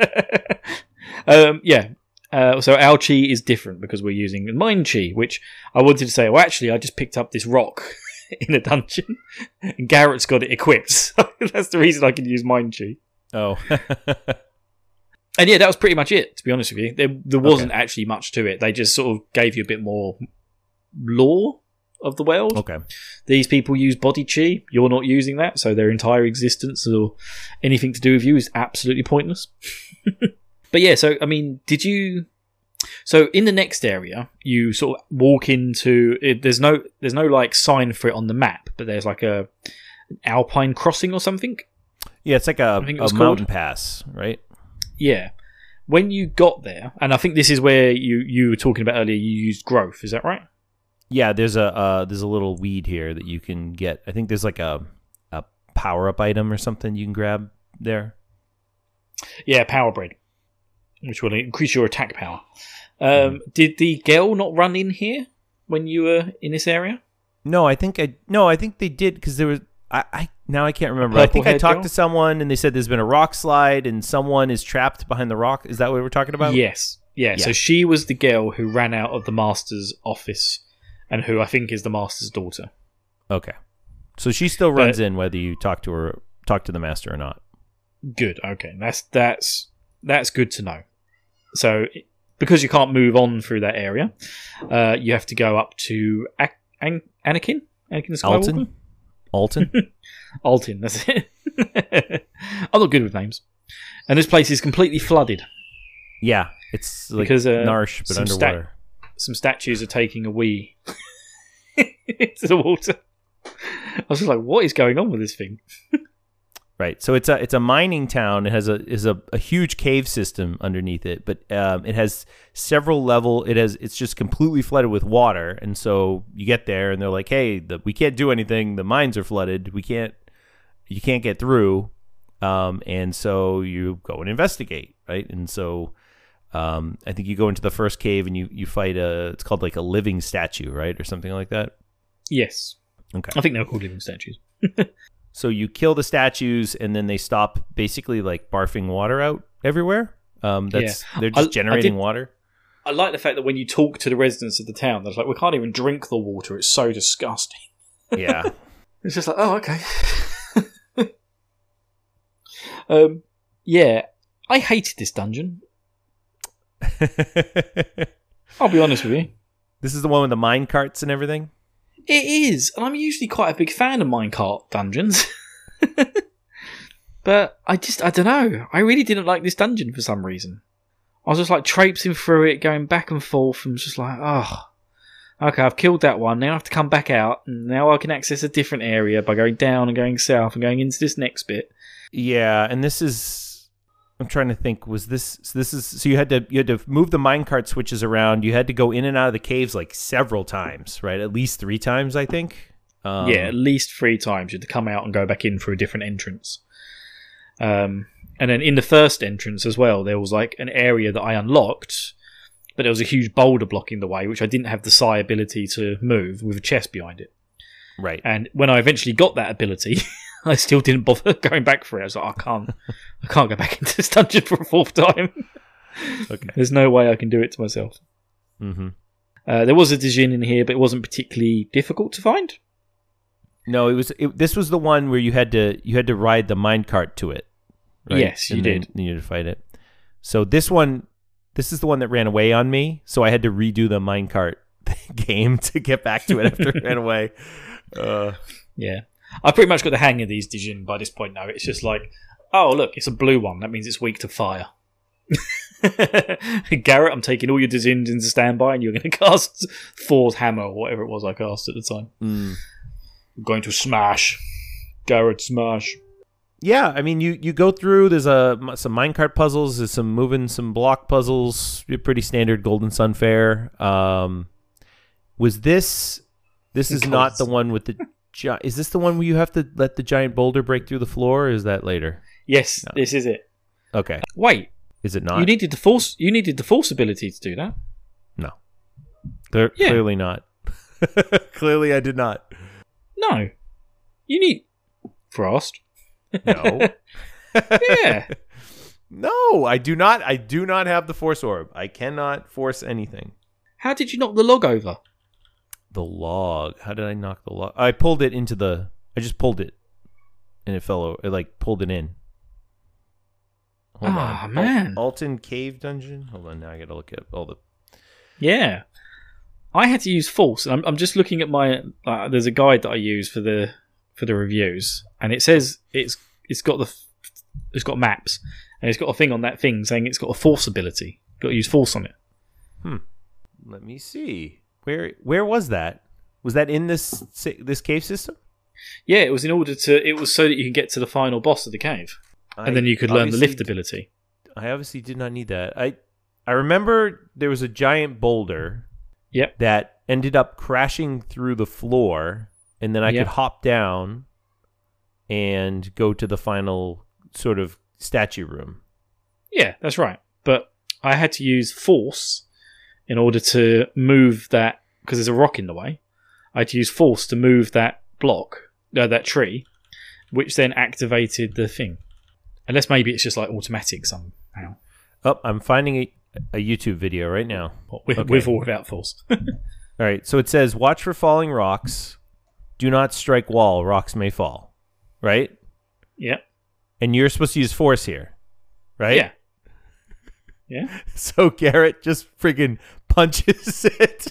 Yeah. So our chi is different because we're using mind chi, which I wanted to say, well, actually, I just picked up this rock in a dungeon, and Garrett's got it equipped. So that's the reason I can use mind chi. Oh. And yeah, that was pretty much it, to be honest with you. There wasn't actually much to it. They just sort of gave you a bit more lore of the world. Okay. These people use body chi. You're not using that, so their entire existence or anything to do with you is absolutely pointless. But yeah, so, I mean, so in the next area, you sort of walk into... There's no like sign for it on the map, but there's like an alpine crossing or something. Yeah, it's like a mountain pass, right? Yeah. When you got there, and I think this is where you were talking about earlier, you used growth, is that right? Yeah, there's a little weed here that you can get. I think there's like a power-up item or something you can grab there. Yeah, power bread, which will increase your attack power. Did the girl not run in here? when you were in this area? No, I think they did because there was. I now I can't remember. I think I talked to someone and they said there's been a rock slide and someone is trapped behind the rock. Is that what we're talking about? Yes. Yeah. So she was the girl who ran out of the master's office, and who I think is the master's daughter. Okay. So she still runs in whether you talk to the master or not. Good. Okay. That's good to know. So because you can't move on through that area, you have to go up to Anakin Skywalker. Alton? Alton, that's it. I'm not good with names. And this place is completely flooded. Yeah, it's like because, Narsh, but underwater. Some statues are taking a wee into the water. I was just like, what is going on with this thing? Right. So it's a mining town. It has a huge cave system underneath it, but it has several it's just completely flooded with water, and so you get there and they're like, "Hey, we can't do anything. The mines are flooded. You can't get through." And so you go and investigate, right? And so I think you go into the first cave and you fight it's called like a living statue, right, or something like that. Yes. Okay. I think they're called living statues. So you kill the statues, and then they stop basically like barfing water out everywhere. They're just generating water. I like the fact that when you talk to the residents of the town, they're like, "We can't even drink the water; it's so disgusting." Yeah, it's just like, "Oh, okay." Yeah, I hated this dungeon. I'll be honest with you. This is the one with the mine carts and everything? It is, and I'm usually quite a big fan of minecart dungeons. But I don't know. I really didn't like this dungeon for some reason. I was just like traipsing through it, going back and forth, and just like, oh, okay, I've killed that one. Now I have to come back out, and now I can access a different area by going down and going south and going into this next bit. Yeah, and this is... I'm trying to think. So you had to move the minecart switches around. You had to go in and out of the caves like several times, right? At least 3 times, I think. Yeah, at least 3 times. You had to come out and go back in through a different entrance. And then in the first entrance as well, there was like an area that I unlocked, but there was a huge boulder blocking the way, which I didn't have the psi ability to move with a chest behind it. Right. And when I eventually got that ability, I still didn't bother going back for it. I was like, I can't go back into this dungeon for a 4th time. Okay. There's no way I can do it to myself. Mm-hmm. There was a Dijin in here, but it wasn't particularly difficult to find. No, this was the one where you had to ride the minecart to it. Right? Yes, you did. You needed to fight it. So this is the one that ran away on me. So I had to redo the minecart game to get back to it after it ran away. Yeah. I pretty much got the hang of these Dijin by this point now. It's just like, oh, look, it's a blue one. That means it's weak to fire. Garrett, I'm taking all your Dijins into standby, and you're going to cast Thor's hammer, or whatever it was I cast at the time. I'm going to smash. Garrett, smash. Yeah, I mean, you go through, there's some minecart puzzles, there's some block puzzles, pretty standard Golden Sun fare. Was this is not the one with the... Is this the one where you have to let the giant boulder break through the floor, or is that later? Yes, No. This is it. Okay. Wait. Is it not? You needed the force ability to do that. No. Clearly not. Clearly I did not. No. You need Frost. No. Yeah. No, I do not. I do not have the force orb. I cannot force anything. How did you knock the log over? The log. How did I knock the log? I pulled it into the... I just pulled it. And it fell over. It like pulled it in. Hold on. Man. Alton Cave Dungeon? Hold on, now I gotta look at all the... Yeah. I had to use force. And I'm just looking at my... there's a guide that I use for the reviews. And it says it's got maps. And it's got a thing on that thing saying it's got a force ability. Got to use force on it. Let me see. Where was that? Was that in this cave system? Yeah, it was it was so that you can get to the final boss of the cave. And then you could learn the lift ability. I obviously did not need that. I remember there was a giant boulder. Yep. That ended up crashing through the floor, and then I could hop down and go to the final sort of statue room. Yeah, that's right. But I had to use force in order to move that because there's a rock in the way. I had to use force to move that that tree, which then activated the thing. Unless maybe it's just like automatic somehow. Oh, I'm finding a YouTube video right now. With or without force. All right, so it says, watch for falling rocks. Do not strike wall. Rocks may fall. Right? Yeah. And you're supposed to use force here. Right? Yeah. Yeah. So Garrett just friggin' punches it.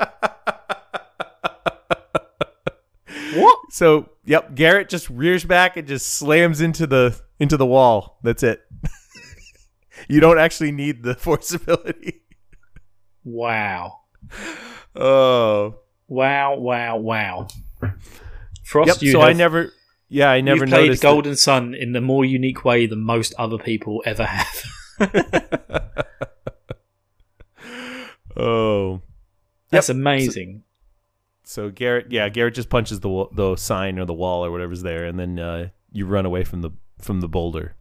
What? So, yep, Garrett just rears back and just slams into the wall. That's it. You don't actually need the force ability. Wow. Oh. Wow. Frost, Yep, so I never you've noticed played Golden Sun in the more unique way than most other people ever have. Oh. That's amazing. So Garrett just punches the sign or the wall or whatever's there, and then you run away from the boulder.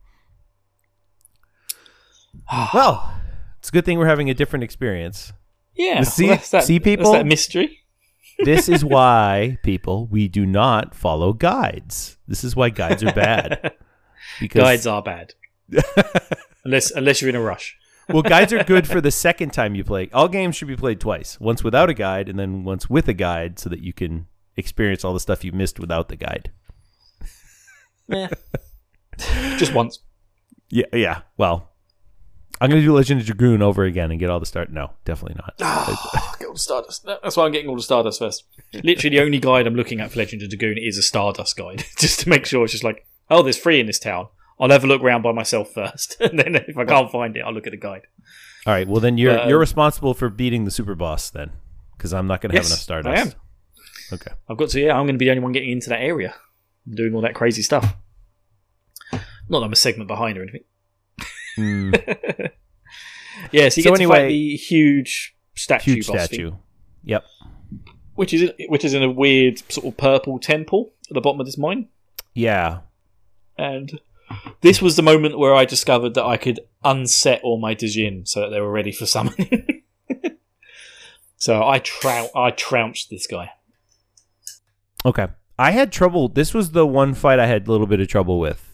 Well, it's a good thing we're having a different experience. Yeah. See, that's people? That's that mystery. This is why, people, we do not follow guides. This is why guides are bad. Because Guides are bad. unless you're in a rush. well, guides are good for the second time you play. All games should be played twice. Once without a guide, and then once with a guide, so that you can experience all the stuff you missed without the guide. Yeah. Just once. Yeah. Well, I'm going to do Legend of Dragoon over again and get all the start. No, definitely not. Get all the Stardust. That's why I'm getting all the Stardust first. Literally, the only guide I'm looking at for Legend of Dragoon is a Stardust guide, just to make sure it's just like, oh, there's 3 in this town. I'll have a look around by myself first, and then if I can't find it, I'll look at the guide. All right. Well, then you're responsible for beating the super boss then, because I'm not going to have enough Stardust. I am. Okay. I've got to. Yeah, I'm going to be the only one getting into that area, doing all that crazy stuff. Not that I'm a segment behind or anything. Yeah, so you get to fight the huge statue boss thing, Yep. which is in a weird sort of purple temple at the bottom of this mine. Yeah. And this was the moment where I discovered that I could unset all my Djinn so that they were ready for summoning. So I trounced this guy. Okay. I had trouble. This was the one fight I had a little bit of trouble with.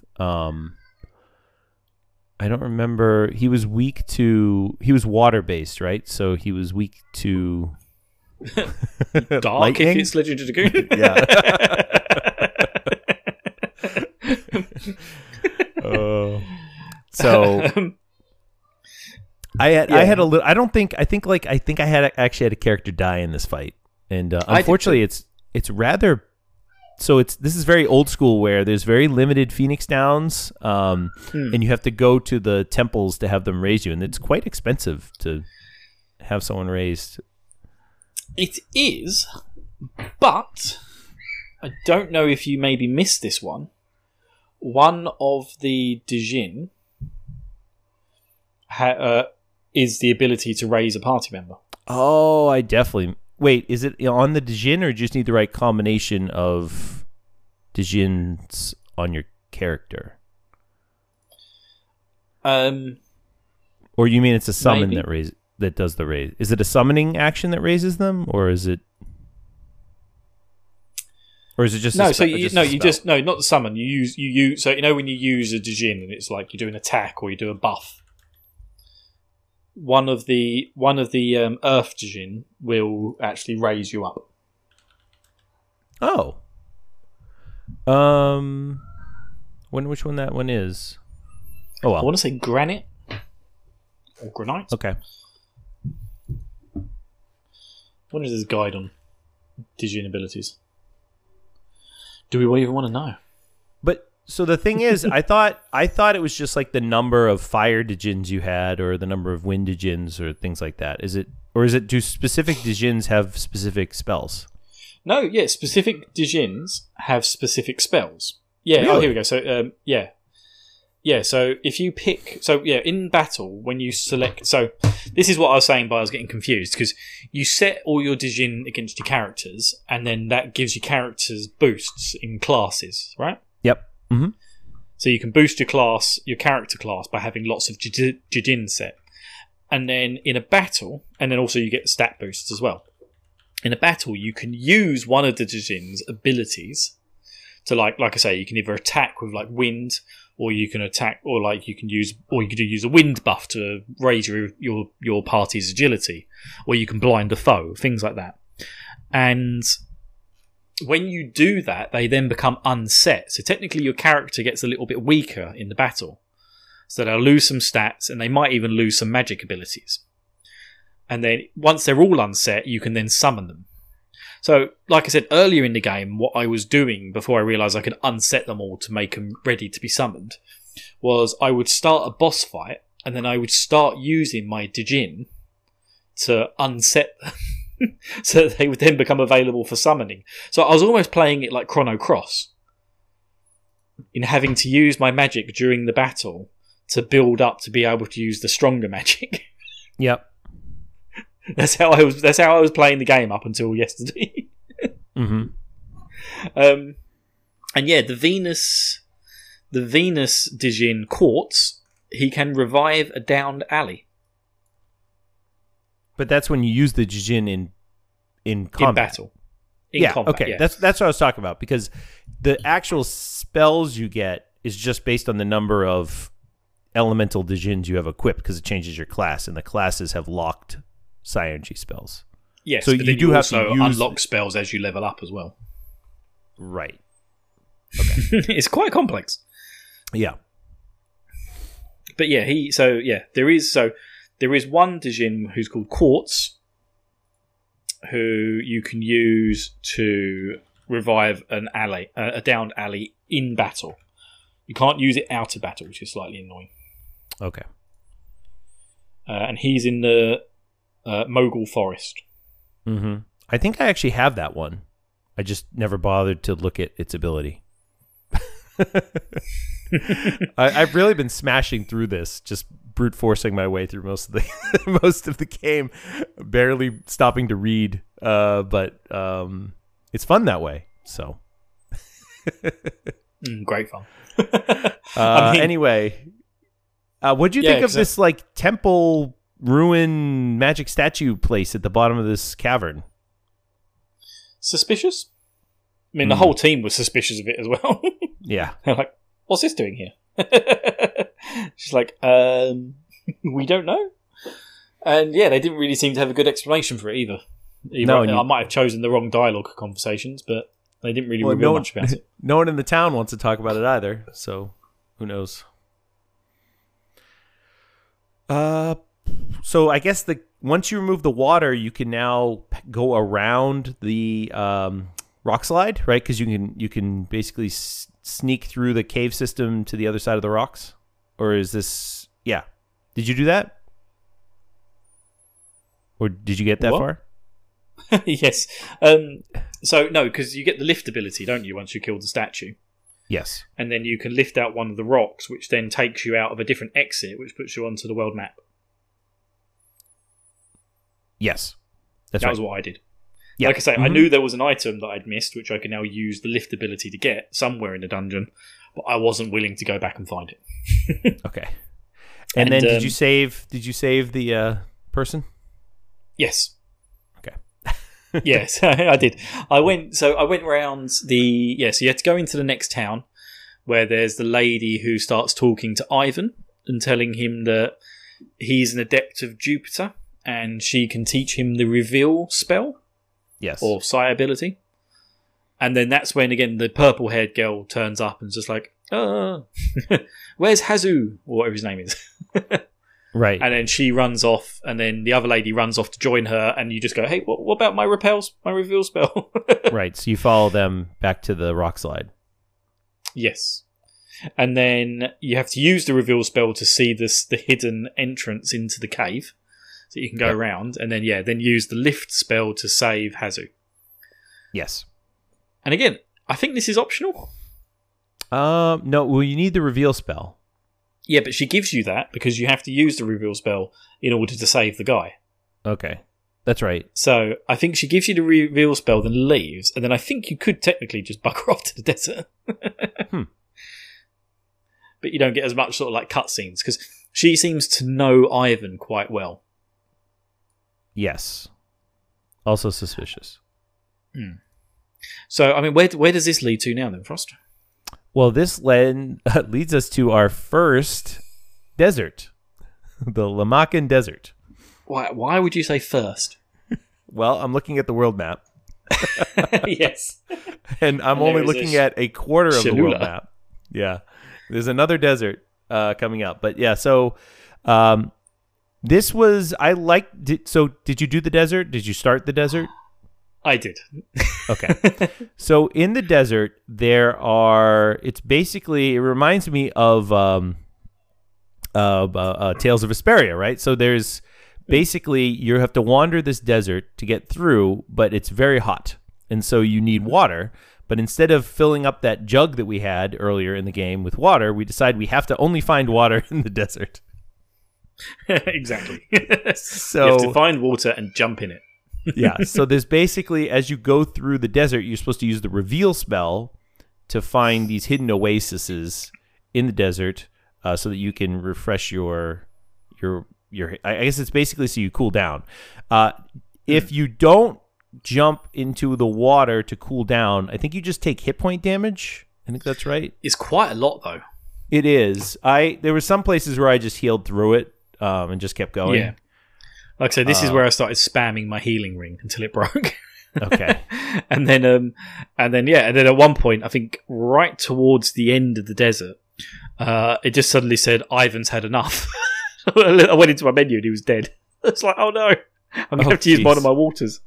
I don't remember. He was water based, right? So he was weak to Dark lightning? if it's Legend of Dragoon. Yeah. So I had a little. I think I had actually had a character die in this fight, and unfortunately, it's rather. So this is very old school where there's very limited Phoenix Downs, and you have to go to the temples to have them raise you, and it's quite expensive to have someone raised. It is, but I don't know if you maybe missed this one. One of the Djinn is the ability to raise a party member. Oh, I definitely... Wait, is it on the Djinn, or you just need the right combination of Djinns on your character? Or you mean it's a summon that does the raise? Is it a summoning action that raises them, or is it... Or is it just not the summon. You use so when you use a Djinn and it's like you do an attack or you do a buff. One of the Earth Djinn will actually raise you up. Oh. Which one that one is? Oh well. I want to say Granite or Granite. Okay. What is this guide on Djinn abilities? Do we even want to know? But so the thing is, I thought it was just like the number of fire Djinns you had, or the number of wind Djinns, or things like that. Do specific Djinns have specific spells? No, yeah, specific Djinns have specific spells. Yeah, really? Oh, here we go. So, yeah. So if you pick, in battle when you select, so this is what I was saying, but I was getting confused because you set all your Djinn against your characters, and then that gives you characters boosts in classes, right? Yep. Mm-hmm. So you can boost your character class by having lots of Djinn set, and then in a battle, and then also you get stat boosts as well. in a battle, you can use one of the Djin's abilities to like I say, you can either attack with like wind, or you can attack, or like you could use a wind buff to raise your party's agility, or you can blind a foe, things like that. And when you do that, they then become unset. So technically, your character gets a little bit weaker in the battle, so they'll lose some stats, and they might even lose some magic abilities. And then once they're all unset, you can then summon them. So, like I said earlier in the game, what I was doing before I realised I could unset them all to make them ready to be summoned was I would start a boss fight, and then I would start using my Djinn to unset them so that they would then become available for summoning. So I was almost playing it like Chrono Cross, in having to use my magic during the battle to build up to be able to use the stronger magic. Yep. That's how I was playing the game up until yesterday. Mm-hmm. And yeah, the Venus Djinn Quartz, he can revive a downed ally. But that's when you use the Djinn in combat. In battle. In combat, okay. yeah. That's what I was talking about, because the actual spells you get is just based on the number of elemental Djinns you have equipped, because it changes your class, and the classes have locked Psy-Energy spells. Yes, so but you then do have also to use unlock spells as you level up as well. Right. Okay. It's quite complex. Yeah. But yeah, there is one Djinn who's called Quartz, who you can use to revive an ally, a downed ally in battle. You can't use it out of battle, which is slightly annoying. Okay. And he's in the Mogul Forest. Mm-hmm. I think I actually have that one. I just never bothered to look at its ability. I've really been smashing through this, just brute forcing my way through most of the game, barely stopping to read. But it's fun that way. So great fun. Anyway, what'd you think of this like temple ruin magic statue place at the bottom of this cavern? Suspicious? I mean, the whole team was suspicious of it as well. Yeah. They're like, what's this doing here? She's like, we don't know. And yeah, they didn't really seem to have a good explanation for it either. No, I might have chosen the wrong dialogue conversations, but they didn't really reveal much about it. No one in the town wants to talk about it either, so who knows? So I guess once you remove the water, you can now go around the rock slide, right? Because you can basically sneak through the cave system to the other side of the rocks. Or is this? Yeah. Did you do that? Or did you get that far? Yes. So no, because you get the lift ability, don't you? Once you kill the statue. Yes. And then you can lift out one of the rocks, which then takes you out of a different exit, which puts you onto the world map. Yes. That was what I did. Yeah. Like I say, I knew there was an item that I'd missed, which I can now use the lift ability to get somewhere in the dungeon, but I wasn't willing to go back and find it. Okay. And then did you save the person? Yes. Okay. Yes, I did. I went around so you had to go into the next town where there's the lady who starts talking to Ivan and telling him that he's an adept of Jupiter and she can teach him the reveal spell. Yes. Or psi ability. And then that's when, again, the purple-haired girl turns up and is just like, where's Hazu? Or whatever his name is. Right. And then she runs off, and then the other lady runs off to join her, and you just go, hey, what about my reveal spell? Right, so you follow them back to the rock slide. Yes. And then you have to use the reveal spell to see the hidden entrance into the cave. So you can go around, and then use the lift spell to save Hazu. Yes. And again, I think this is optional. No, well, you need the reveal spell. Yeah, but she gives you that because you have to use the reveal spell in order to save the guy. Okay. That's right. So I think she gives you the reveal spell, then leaves, and then I think you could technically just bugger off to the desert. But you don't get as much sort of like cutscenes because she seems to know Ivan quite well. Yes. Also suspicious. So, I mean, where does this lead to now then, Frost? Well, this leads us to our first desert, the Lamakan Desert. Why would you say first? Well, I'm looking at the world map. Yes. And I'm only looking at a quarter of the world Cholula. map. Yeah. There's another desert coming up. But yeah, so this was, so did you do the desert? Did you start the desert? I did. Okay. So in the desert, it reminds me of Tales of Vesperia, right? So there's basically, you have to wander this desert to get through, but it's very hot. And so you need water. But instead of filling up that jug that we had earlier in the game with water, we decide we have to only find water in the desert. Exactly. So you have to find water and jump in it. yeah, so there's basically, as you go through the desert, you're supposed to use the reveal spell to find these hidden oases in the desert so that you can refresh your I guess it's basically so you cool down. If you don't jump into the water to cool down, I think you just take hit point damage. I think that's right. It's quite a lot, though. It is. There were some places where I just healed through it and just kept going. Yeah. Like I said, this is where I started spamming my healing ring until it broke. Okay. and then at one point, I think right towards the end of the desert, it just suddenly said, "Ivan's had enough." I went into my menu and he was dead. It's like, oh no, I'm going to have to use one of my waters.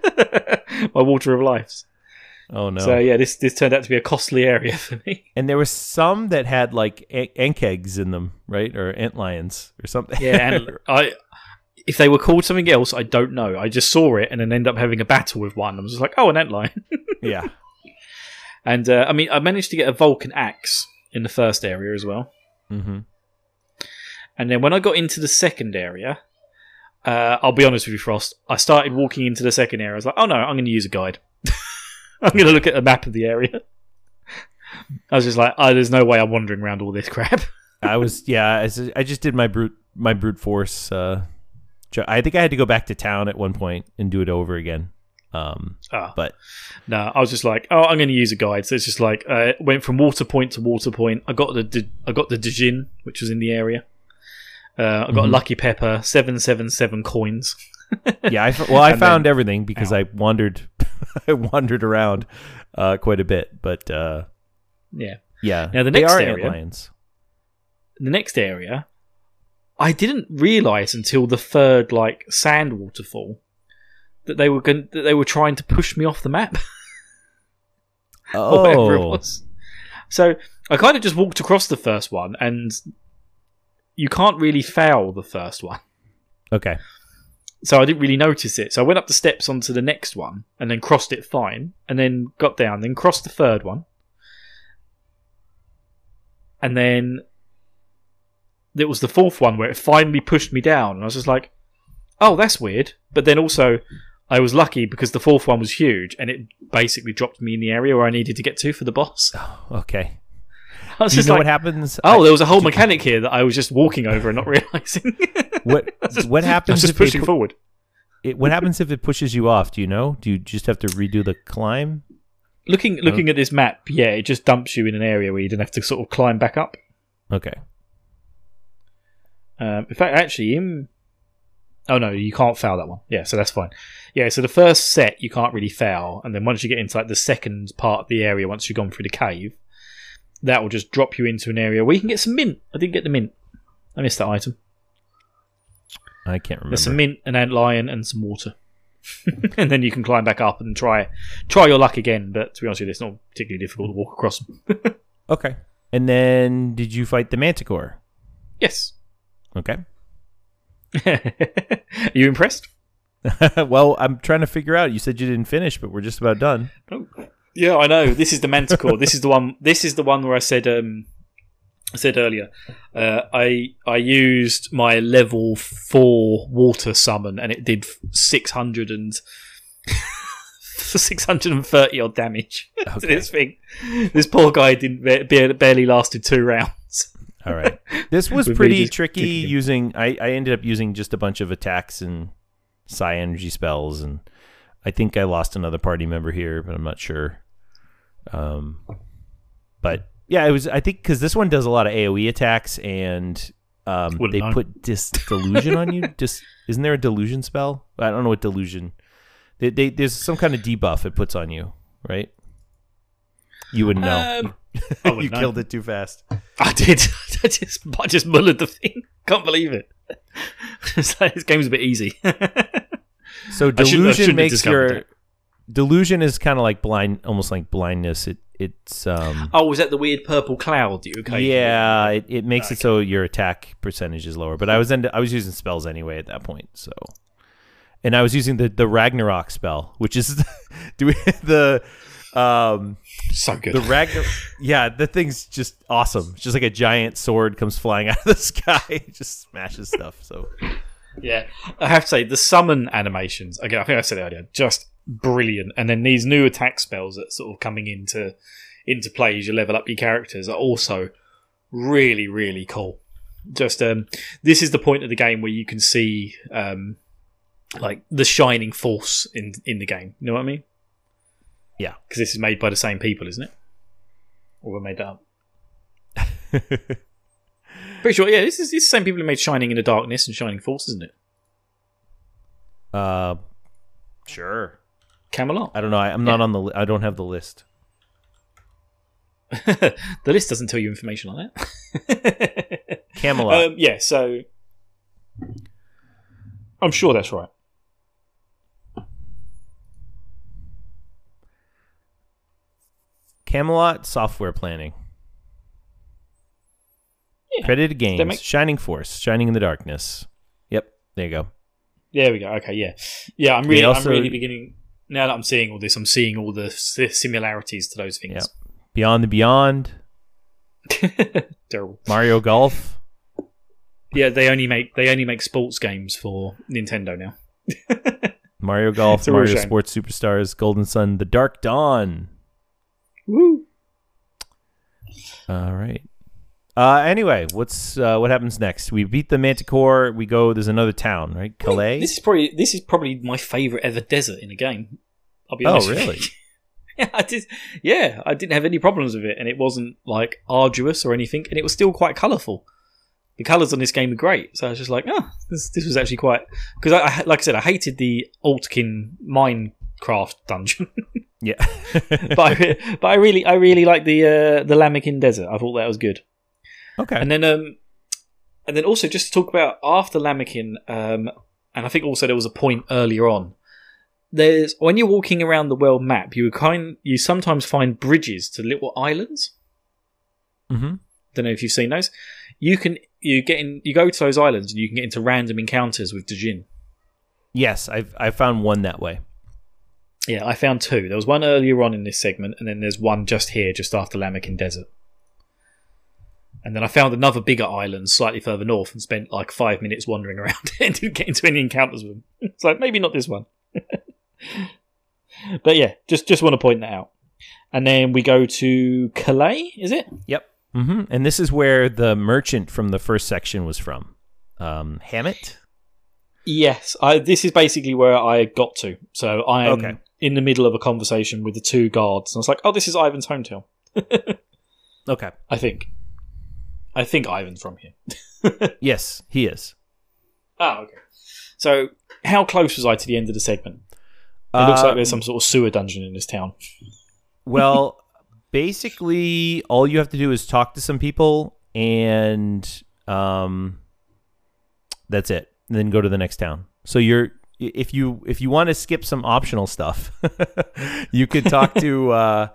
My water of lives. Oh no. So yeah, this turned out to be a costly area for me. And there were some that had like ant eggs in them, right? Or ant lions or something. Yeah, and if they were called something else, I don't know. I just saw it and then ended up having a battle with one. I was just like, oh, an antlion. Yeah. And I managed to get a Vulcan axe in the first area as well. Mm-hmm. And then when I got into the second area, I'll be honest with you, Frost, I started walking into the second area. I was like, oh no, I'm going to use a guide. I'm going to look at a map of the area. I was just like, there's no way I'm wandering around all this crap. I just did my brute force. I think I had to go back to town at one point and do it over again. But no, I was just like, I'm going to use a guide. So it's just like went from water point to water point. I got the Djinn, which was in the area. I got a Lucky Pepper, 777 coins. Yeah, I found everything because I wandered around quite a bit. But yeah. Now the next area, the next area, I didn't realize until the third sand waterfall that they were trying to push me off the map. Oh, or whatever it was. So I kind of just walked across the first one, and you can't really fail the first one. Okay. So I didn't really notice it. So I went up the steps onto the next one, and then crossed it fine, and then got down, then crossed the third one, and then there was the fourth one where it finally pushed me down, and I was just like, oh, that's weird. But then also, I was lucky because the fourth one was huge, and it basically dropped me in the area where I needed to get to for the boss. Okay. I was Do you just know like, what happens? Oh, there was a whole mechanic here that I was just walking over and not realizing. What I happens? was just if they pushing forward. What happens if it pushes you off? Do you know? Do you just have to redo the climb? Looking at this map, yeah, it just dumps you in an area where you don't have to sort of climb back up. Okay. In fact, actually, oh no, you can't fail that one. Yeah, so that's fine. Yeah, so the first set you can't really fail, and then once you get into the second part of the area, once you've gone through the cave, that will just drop you into an area where you can get some mint. I didn't get the mint. I missed that item. I can't remember. There's some mint, an antlion, and some water. And then you can climb back up and try your luck again, but to be honest with you, it's not particularly difficult to walk across them. Okay. And then, did you fight the Manticore? Yes. Okay. Are you impressed? Well, I'm trying to figure out. You said you didn't finish, but we're just about done. Oh, yeah, I know. This is the Manticore. This is the one where I said earlier, I used my level 4 water summon, and it did 630 odd damage to this thing. This poor guy barely lasted 2 rounds. All right. This was pretty tricky. I ended up using just a bunch of attacks and psi energy spells, and I think I lost another party member here, but I'm not sure. But yeah, it was. I think because this one does a lot of AOE attacks, and they put delusion on you. Isn't there a delusion spell? I don't know what delusion. There's some kind of debuff it puts on you, right? You wouldn't know. You killed it too fast. I did. I just mullered the thing. Can't believe it. This game's a bit easy. So delusion makes your delusion is kind of like blind, almost like blindness. It's Oh, was that the weird purple cloud that you occasionally? Yeah, it makes it so your attack percentage is lower. But I was using spells anyway at that point, so. And I was using the Ragnarok spell, which is the so good. The Ragnarok, yeah, the thing's just awesome. It's just like a giant sword comes flying out of the sky, it just smashes stuff. So yeah, I have to say the summon animations again. I think I said it earlier, just brilliant. And then these new attack spells that sort of coming into play as you level up your characters are also really, really cool. Just this is the point of the game where you can see like the shining force in the game. You know what I mean? Yeah, because this is made by the same people, isn't it? Or we made that up? Pretty sure. Yeah, this is the same people who made Shining in the Darkness and Shining Force, isn't it? Sure. Camelot. I don't know. I'm not on the. I don't have the list. The list doesn't tell you information on that. Camelot. Yeah, so I'm sure that's right. Camelot Software Planning. Yeah. Credited games. Shining Force. Shining in the Darkness. Yep. There you go. There we go. Okay, yeah. Yeah, I'm really beginning... Now that I'm seeing all this, I'm seeing all the similarities to those things. Yep. Beyond the Beyond. Terrible. Mario Golf. Yeah, they only make sports games for Nintendo now. Mario Golf, Mario Sports Superstars, Golden Sun, The Dark Dawn. Woo! All right. Anyway, what happens next? We beat the Manticore. We go. There's another town, right? Calais. This is probably my favorite ever desert in a game. I'll be honest. Oh, really? Yeah, I did. Yeah, I didn't have any problems with it, and it wasn't like arduous or anything, and it was still quite colourful. The colours on this game are great, so I was just like, oh, this was actually quite because like I said, I hated the Altkin Minecraft dungeon. Yeah, but I really like the Lamakin Desert. I thought that was good. Okay, and then also just to talk about after Lamakin, and I think also there was a point earlier on. There's when you're walking around the world map, you sometimes find bridges to little islands. Mm-hmm. Don't know if you've seen those. You go to those islands and you can get into random encounters with Djinn. Yes, I found one that way. Yeah, I found two. There was one earlier on in this segment, and then there's one just here, just after Lamakin Desert. And then I found another bigger island slightly further north and spent like 5 minutes wandering around and didn't get into any encounters with them. It's like, maybe not this one. But yeah, just want to point that out. And then we go to Calais, is it? Yep. Mm-hmm. And this is where the merchant from the first section was from. Hammett? Yes. This is basically where I got to. So I am in the middle of a conversation with the two guards. And I was like, oh, this is Ivan's hometown. Okay. I think Ivan's from here. Yes, he is. Oh, okay. So how close was I to the end of the segment? It looks like there's some sort of sewer dungeon in this town. Well, basically, all you have to do is talk to some people, and that's it. And then go to the next town. So if you want to skip some optional stuff, you could talk to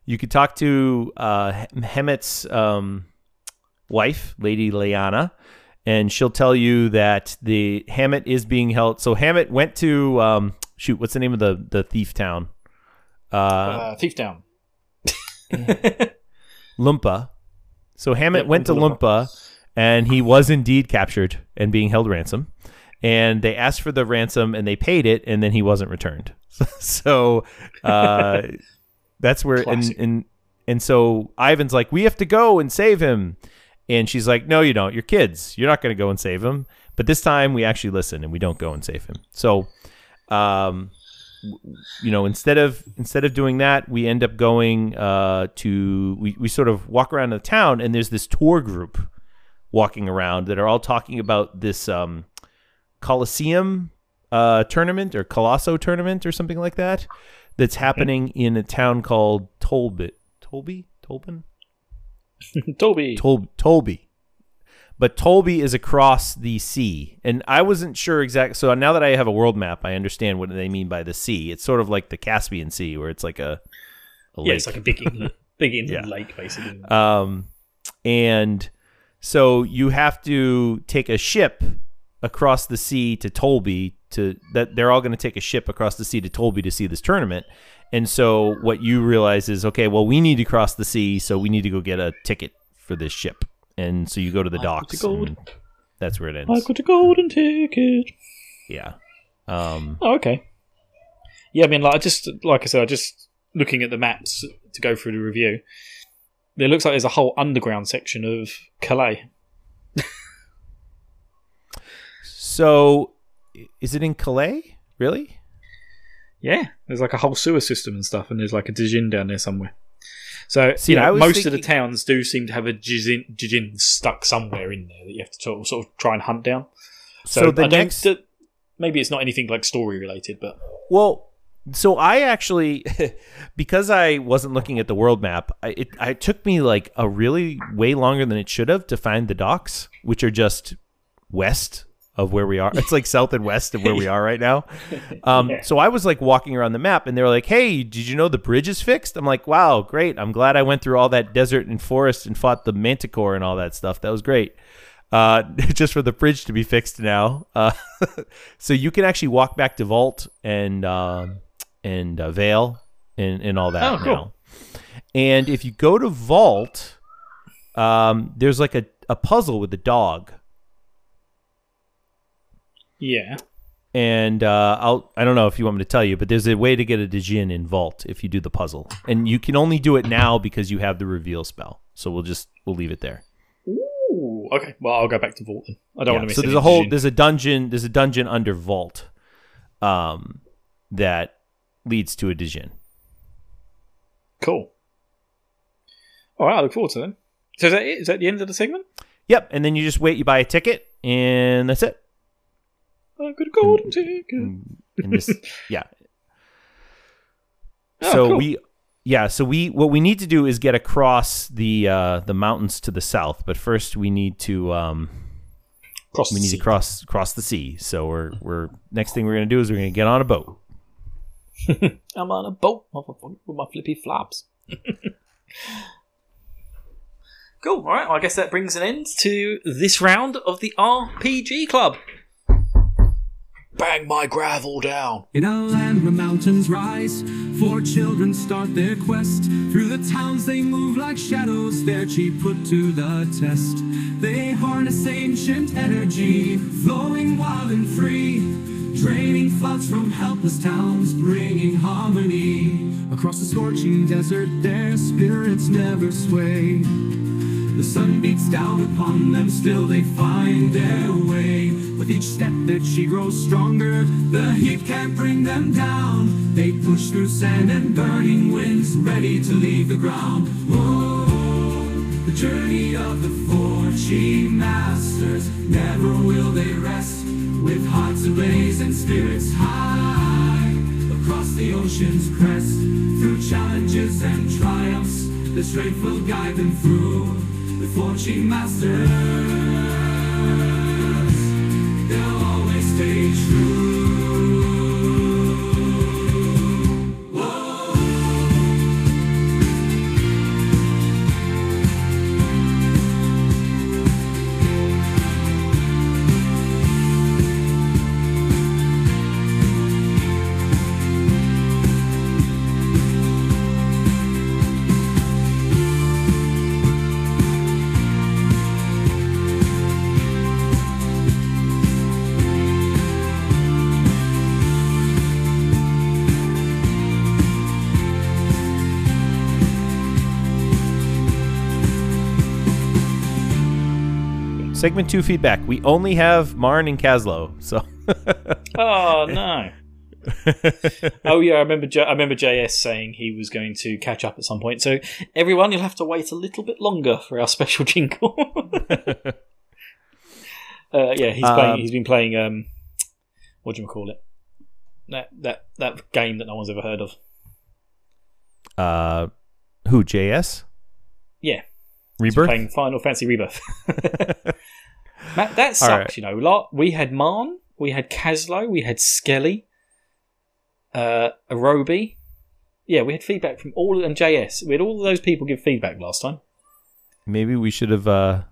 Hammett's wife, Lady Lyanna, and she'll tell you that the Hammett is being held. So Hammett went to what's the name of the thief town? Thief Town. Lumpa. So Hammett went to Lumpa, and he was indeed captured and being held ransom. And they asked for the ransom, and they paid it, and then he wasn't returned. So that's where and so Ivan's like, we have to go and save him. And she's like, no, you don't. You're kids. You're not going to go and save him. But this time we actually listen and we don't go and save him. So instead of doing that, we end up going we sort of walk around the town, and there's this tour group walking around that are all talking about this Colosseum tournament or Colosso tournament or something like that that's happening in a town called Tolby. But Tolby is across the sea, and I wasn't sure exactly. So now that I have a world map, I understand what they mean by the sea. It's sort of like the Caspian Sea, where it's like a lake. It's like a big inland lake, basically. And so you have to take a ship across the sea to Tolby. They're all going to take a ship across the sea to Tolby to see this tournament. And so what you realize is, okay, well, we need to cross the sea, so we need to go get a ticket for this ship. And so you go to the docks, and that's where it ends. I got a golden ticket. Yeah. Okay. Yeah, I mean, like I said, just looking at the maps to go through the review, it looks like there's a whole underground section of Calais. So, is it in Calais? Really? Yeah, there's like a whole sewer system and stuff, and there's like a Dijin down there somewhere. So, See, most of the towns do seem to have a Dijin stuck somewhere in there that you have to sort of try and hunt down. So maybe it's not anything like story related, but... Well, so I actually, because I wasn't looking at the world map, it took me like a really way longer than it should have to find the docks, which are just west of where we are. It's like south and west of where we are right now. So I was like walking around the map, and they were like, hey, did you know the bridge is fixed? I'm like, wow, great. I'm glad I went through all that desert and forest and fought the manticore and all that stuff. That was great. Just for the bridge to be fixed now. So you can actually walk back to Vault and Vale and all that now. And if you go to Vault, there's like a puzzle with a dog. Yeah. And I don't know if you want me to tell you, but there's a way to get a Dijin in Vault if you do the puzzle. And you can only do it now because you have the reveal spell. So we'll leave it there. Ooh, okay. Well, I'll go back to Vault then. I don't want to miss. So there's a dungeon under Vault that leads to a Dijin. Cool. All right, I look forward to them. So is that it? Is that the end of the segment? Yep, and then you just wait, you buy a ticket, and that's it. I got a golden ticket. And this, yeah. Oh, so cool. what we need to do is get across the mountains to the south, but first we need to cross the sea. So we're next thing we're gonna do is we're gonna get on a boat. I'm on a boat with my flippy flaps. Cool. All right. Well, I guess that brings an end to this round of the RPG Club. Bang my gravel down. In a land where mountains rise, 4 children start their quest. Through the towns they move like shadows, their chi put to the test. They harness ancient energy, flowing wild and free, draining floods from helpless towns, bringing harmony. Across the scorching desert, their spirits never sway. The sun beats down upon them, still they find their way. With each step that she grows stronger, the heat can't bring them down. They push through sand and burning winds, ready to leave the ground. Whoa, the journey of the 4 chi masters, never will they rest. With hearts ablaze and spirits high, across the ocean's crest, through challenges and triumphs, the strength will guide them through. The 4 chi masters, they'll always stay true. Segment 2 feedback. We only have Marn and Kaslo, so Oh no! Oh yeah, I remember JS saying he was going to catch up at some point. So everyone, you'll have to wait a little bit longer for our special jingle. Yeah, he's been playing. What do you call it? That game that no one's ever heard of. Who, JS? Yeah, Rebirth. Playing Final Fantasy Rebirth. Matt, that sucks. Right. You know, we had Marn, we had Kaslo, we had Skelly, Arobi. Yeah, we had feedback from and JS. We had all of those people give feedback last time. Maybe we should have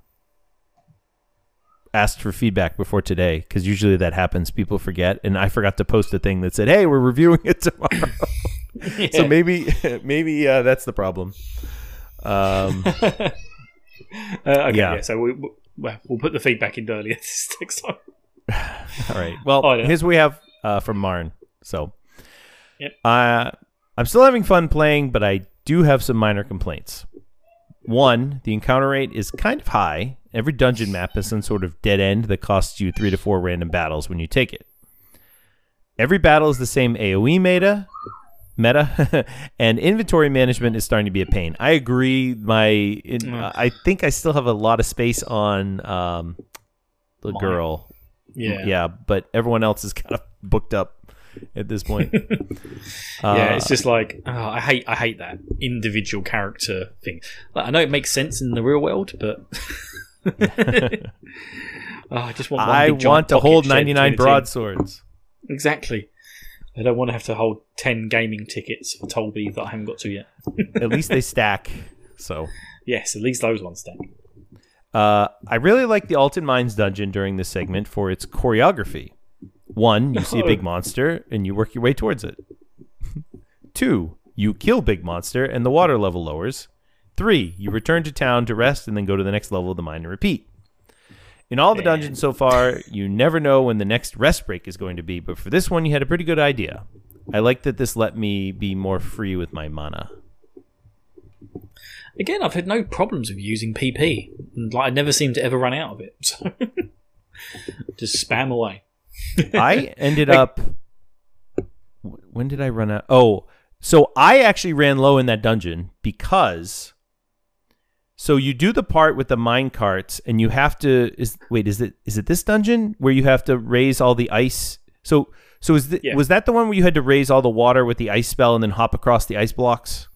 asked for feedback before today, because usually that happens. People forget, and I forgot to post a thing that said, "Hey, we're reviewing it tomorrow." Yeah. So maybe that's the problem. Okay, yeah. So we'll put the feedback in earlier next time. All right. Well, here's what we have from Marn. So, yep. I'm still having fun playing, but I do have some minor complaints. One, the encounter rate is kind of high. Every dungeon map has some sort of dead end that costs you 3 to 4 random battles when you take it. Every battle is the same AoE meta, and inventory management is starting to be a pain. I agree. I think I still have a lot of space on the girl. Yeah, but everyone else is kind of booked up at this point. Yeah, it's just like I hate that individual character thing. Like, I know it makes sense in the real world, but I just want. I want to hold 99 broadswords. Exactly. I don't want to have to hold 10 gaming tickets for Tolby that I haven't got to yet. At least they stack. So yes, at least those ones stack. I really like the Alton Mines dungeon during this segment for its choreography. 1, you see a big monster and you work your way towards it. 2, you kill big monster and the water level lowers. 3, you return to town to rest and then go to the next level of the mine and repeat. In all the dungeons so far, you never know when the next rest break is going to be, but for this one, you had a pretty good idea. I like that this let me be more free with my mana. Again, I've had no problems with using PP. I never seem to ever run out of it. So just spam away. I ended up... When did I run out? Oh, so I actually ran low in that dungeon because... So you do the part with the mine carts, and you have to... Is it this dungeon where you have to raise all the ice? So was that the one where you had to raise all the water with the ice spell and then hop across the ice blocks?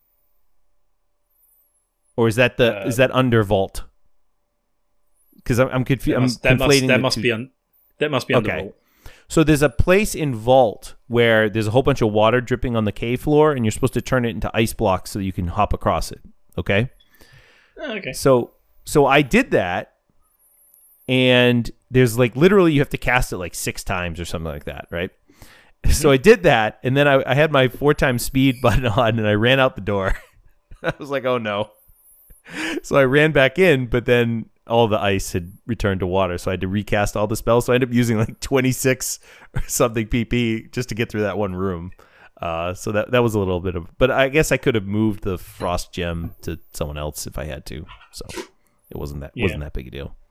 Or is that is that under vault? Because I'm confused. I'm conflating. That must be under vault. So there's a place in vault where there's a whole bunch of water dripping on the cave floor, and you're supposed to turn it into ice blocks so you can hop across it. Okay. Okay. So I did that, and there's like literally you have to cast it like 6 times or something like that, right? Mm-hmm. So I did that, and then I had my 4 times speed button on, and I ran out the door. I was like, oh no. So I ran back in, but then all the ice had returned to water, so I had to recast all the spells. So I ended up using like 26 or something PP just to get through that one room. So that was a little bit of, but I guess I could have moved the frost gem to someone else if I had to. So it wasn't that big a deal.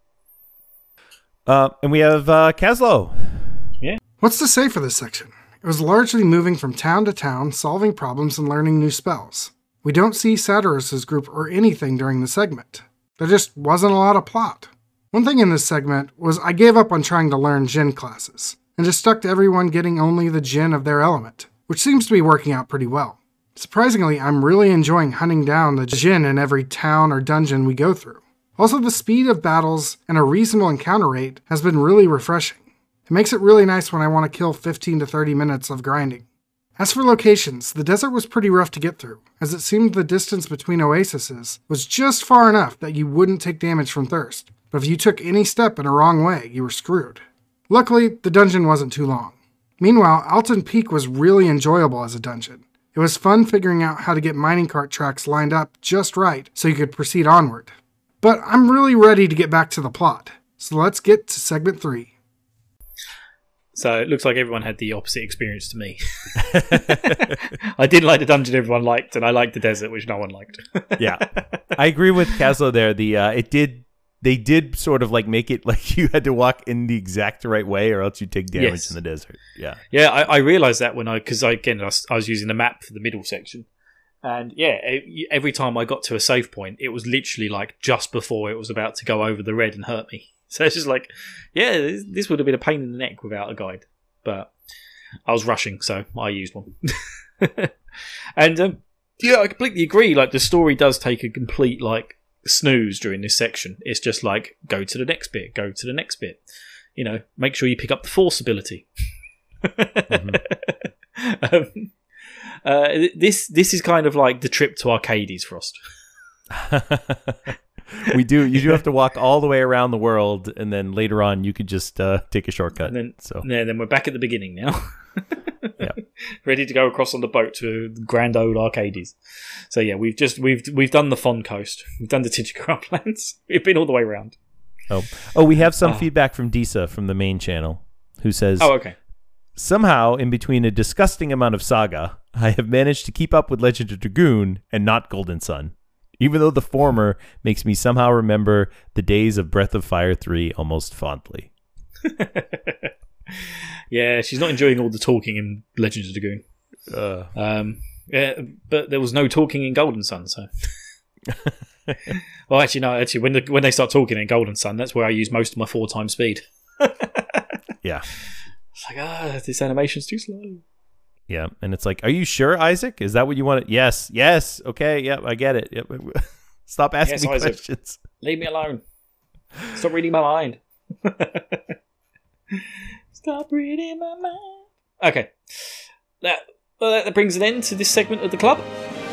And we have Kaslo. Yeah. What's to say for this section? It was largely moving from town to town, solving problems and learning new spells. We don't see Satyrus' group or anything during the segment. There just wasn't a lot of plot. One thing in this segment was I gave up on trying to learn Djinn classes, and just stuck to everyone getting only the Djinn of their element, which seems to be working out pretty well. Surprisingly, I'm really enjoying hunting down the Djinn in every town or dungeon we go through. Also, the speed of battles and a reasonable encounter rate has been really refreshing. It makes it really nice when I want to kill 15 to 30 minutes of grinding. As for locations, the desert was pretty rough to get through, as it seemed the distance between oases was just far enough that you wouldn't take damage from thirst, but if you took any step in a wrong way, you were screwed. Luckily, the dungeon wasn't too long. Meanwhile, Alton Peak was really enjoyable as a dungeon. It was fun figuring out how to get mining cart tracks lined up just right so you could proceed onward. But I'm really ready to get back to the plot, so let's get to segment 3. So it looks like everyone had the opposite experience to me. I didn't like the dungeon everyone liked, and I liked the desert, which no one liked. Yeah, I agree with Kaslo there. It did they did sort of like make it like you had to walk in the exact right way, or else you take damage Yes. in the desert. Yeah, Yeah, I realised that because I was using the map for the middle section, and yeah, every time I got to a save point, it was literally like just before it was about to go over the red and hurt me. So it's just like, yeah, this would have been a pain in the neck without a guide, but I was rushing, so I used one. And yeah, I completely agree. Like the story does take a complete like snooze during this section. It's just like go to the next bit, go to the next bit. You know, make sure you pick up the force ability. This is kind of like the trip to Arcades, Frost. you do have to walk all the way around the world, and then later on you could just take a shortcut. And so then we're back at the beginning now. Yeah. Ready to go across on the boat to the grand old Arcades. So yeah, we've done the Fon Coast, we've done the Titicaca Uplands, we've been all the way around. Oh, we have some feedback from Disa from the main channel, who says, "Oh, okay. Somehow, in between a disgusting amount of saga, I have managed to keep up with Legend of Dragoon and not Golden Sun, even though the former makes me somehow remember the days of Breath of Fire 3 almost fondly." Yeah, she's not enjoying all the talking in Legends of Dragoon. Yeah, but there was no talking in Golden Sun, so. Well, actually, no. Actually, when they start talking in Golden Sun, that's where I use most of my 4x speed. Yeah. It's like, this animation's too slow. Yeah, and it's like, are you sure, Isaac? Is that what you want? Yes. Okay. Yep, I get it. Yep. Stop asking me Isaac. questions. Leave me alone. Stop reading my mind. Stop reading my mind. Okay. That brings an end to this segment of the club.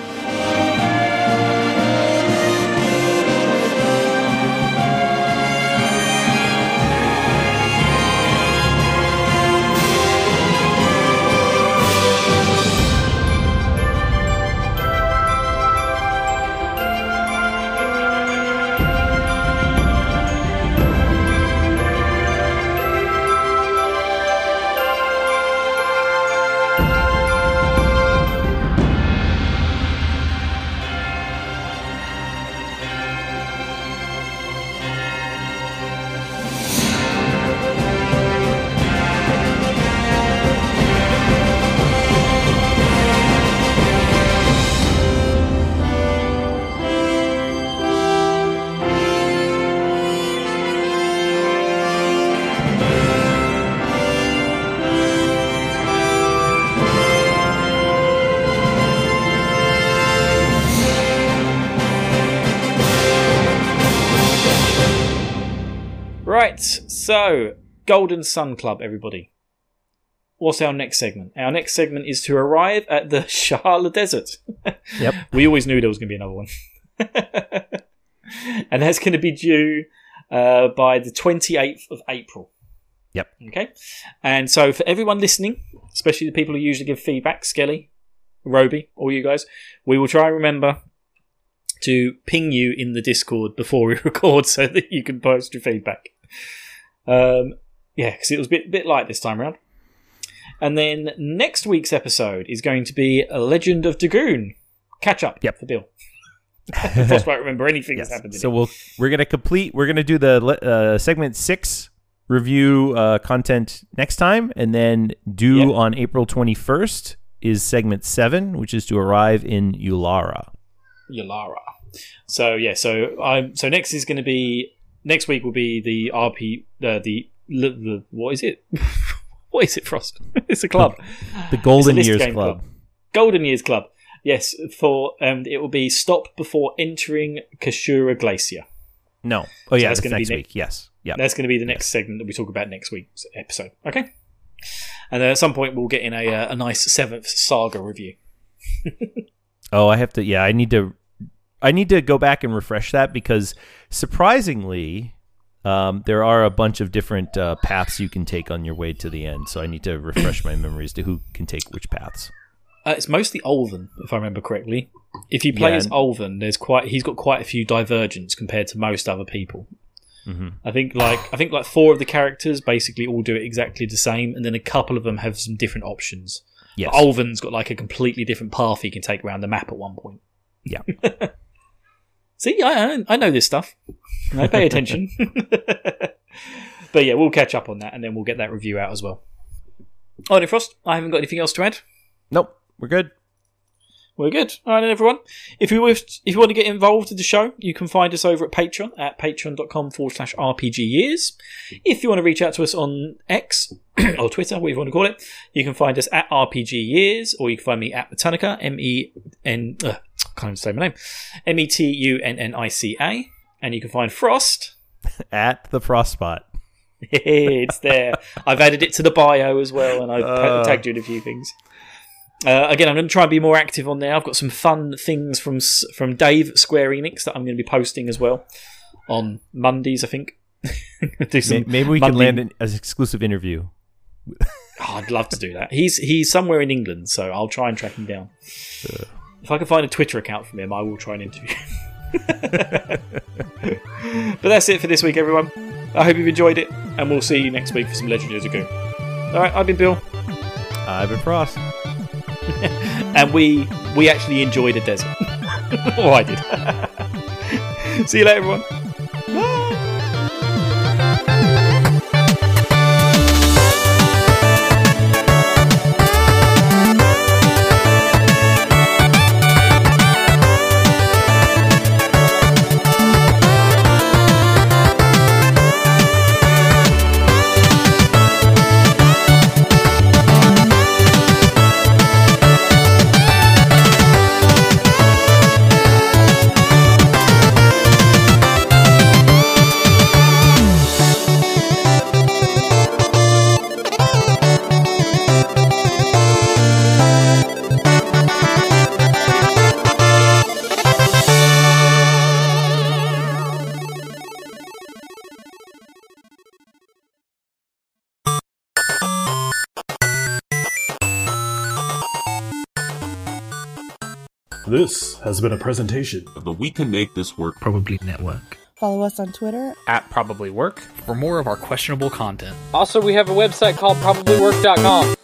Right, so Golden Sun Club, everybody. What's our next segment? Our next segment is to arrive at the Shala Desert. Yep. We always knew there was going to be another one. And that's going to be due by the 28th of April. Yep. Okay. And so for everyone listening, especially the people who usually give feedback, Skelly, Roby, all you guys, we will try and remember to ping you in the Discord before we record so that you can post your feedback. Yeah, because it was a bit light this time around. And then next week's episode is going to be a Legend of Dragoon catch up for Bill. Frost won't remember anything that's happened. So we're gonna do the segment 6 review content next time, and then on April 21st is segment 7, which is to arrive in Yulara. So yeah, so next is going to be next week will be the RP the what is it? What is it, Frost? It's a club. The Golden Years Club. Golden Years Club. Yes, for it will be stop before entering Kashura Glacier. No. Oh yeah, so that's next week. Yes. Yeah. That's going to be the next segment that we talk about next week's episode. Okay. And then at some point we'll get in a nice 7th saga review. Oh, I have to. Yeah, I need to go back and refresh that because surprisingly, there are a bunch of different paths you can take on your way to the end. So I need to refresh my memories to who can take which paths. It's mostly Ulven, if I remember correctly. If you play as Ulven, he's got quite a few divergence compared to most other people. Mm-hmm. I think like 4 of the characters basically all do it exactly the same, and then a couple of them have some different options. Yes. But Ulven's got like a completely different path he can take around the map at one point. Yeah. See, I know this stuff. I pay attention. But yeah, we'll catch up on that, and then we'll get that review out as well. All right, Frost, I haven't got anything else to add. Nope, we're good. We're good. All right, then, everyone. If you want to get involved with the show, you can find us over at Patreon at patreon.com/RPGyears. If you want to reach out to us on X or Twitter, whatever you want to call it, you can find us at RPGyears, or you can find me at Metunica, can't even say my name, METUNNICA, and you can find Frost at the Frostspot. It's there. I've added it to the bio as well, and I've tagged you in a few things. Again, I'm going to try and be more active on there. I've got some fun things from Dave at Square Enix that I'm going to be posting as well on Mondays, I think. Maybe we can land an exclusive interview. I'd love to do that. He's somewhere in England, so I'll try and track him down. If I can find a Twitter account from him, I will try and interview him. But that's it for this week, everyone. I hope you've enjoyed it, and we'll see you next week for some Legendary of Dragoon. Alright, I've been Bill. I've been Frost. And we actually enjoyed a desert. Or I did. See you later, everyone. Bye. This has been a presentation of the We Can Make This Work Probably Network. Follow us on Twitter at Probably Work for more of our questionable content. Also, we have a website called probablywork.com.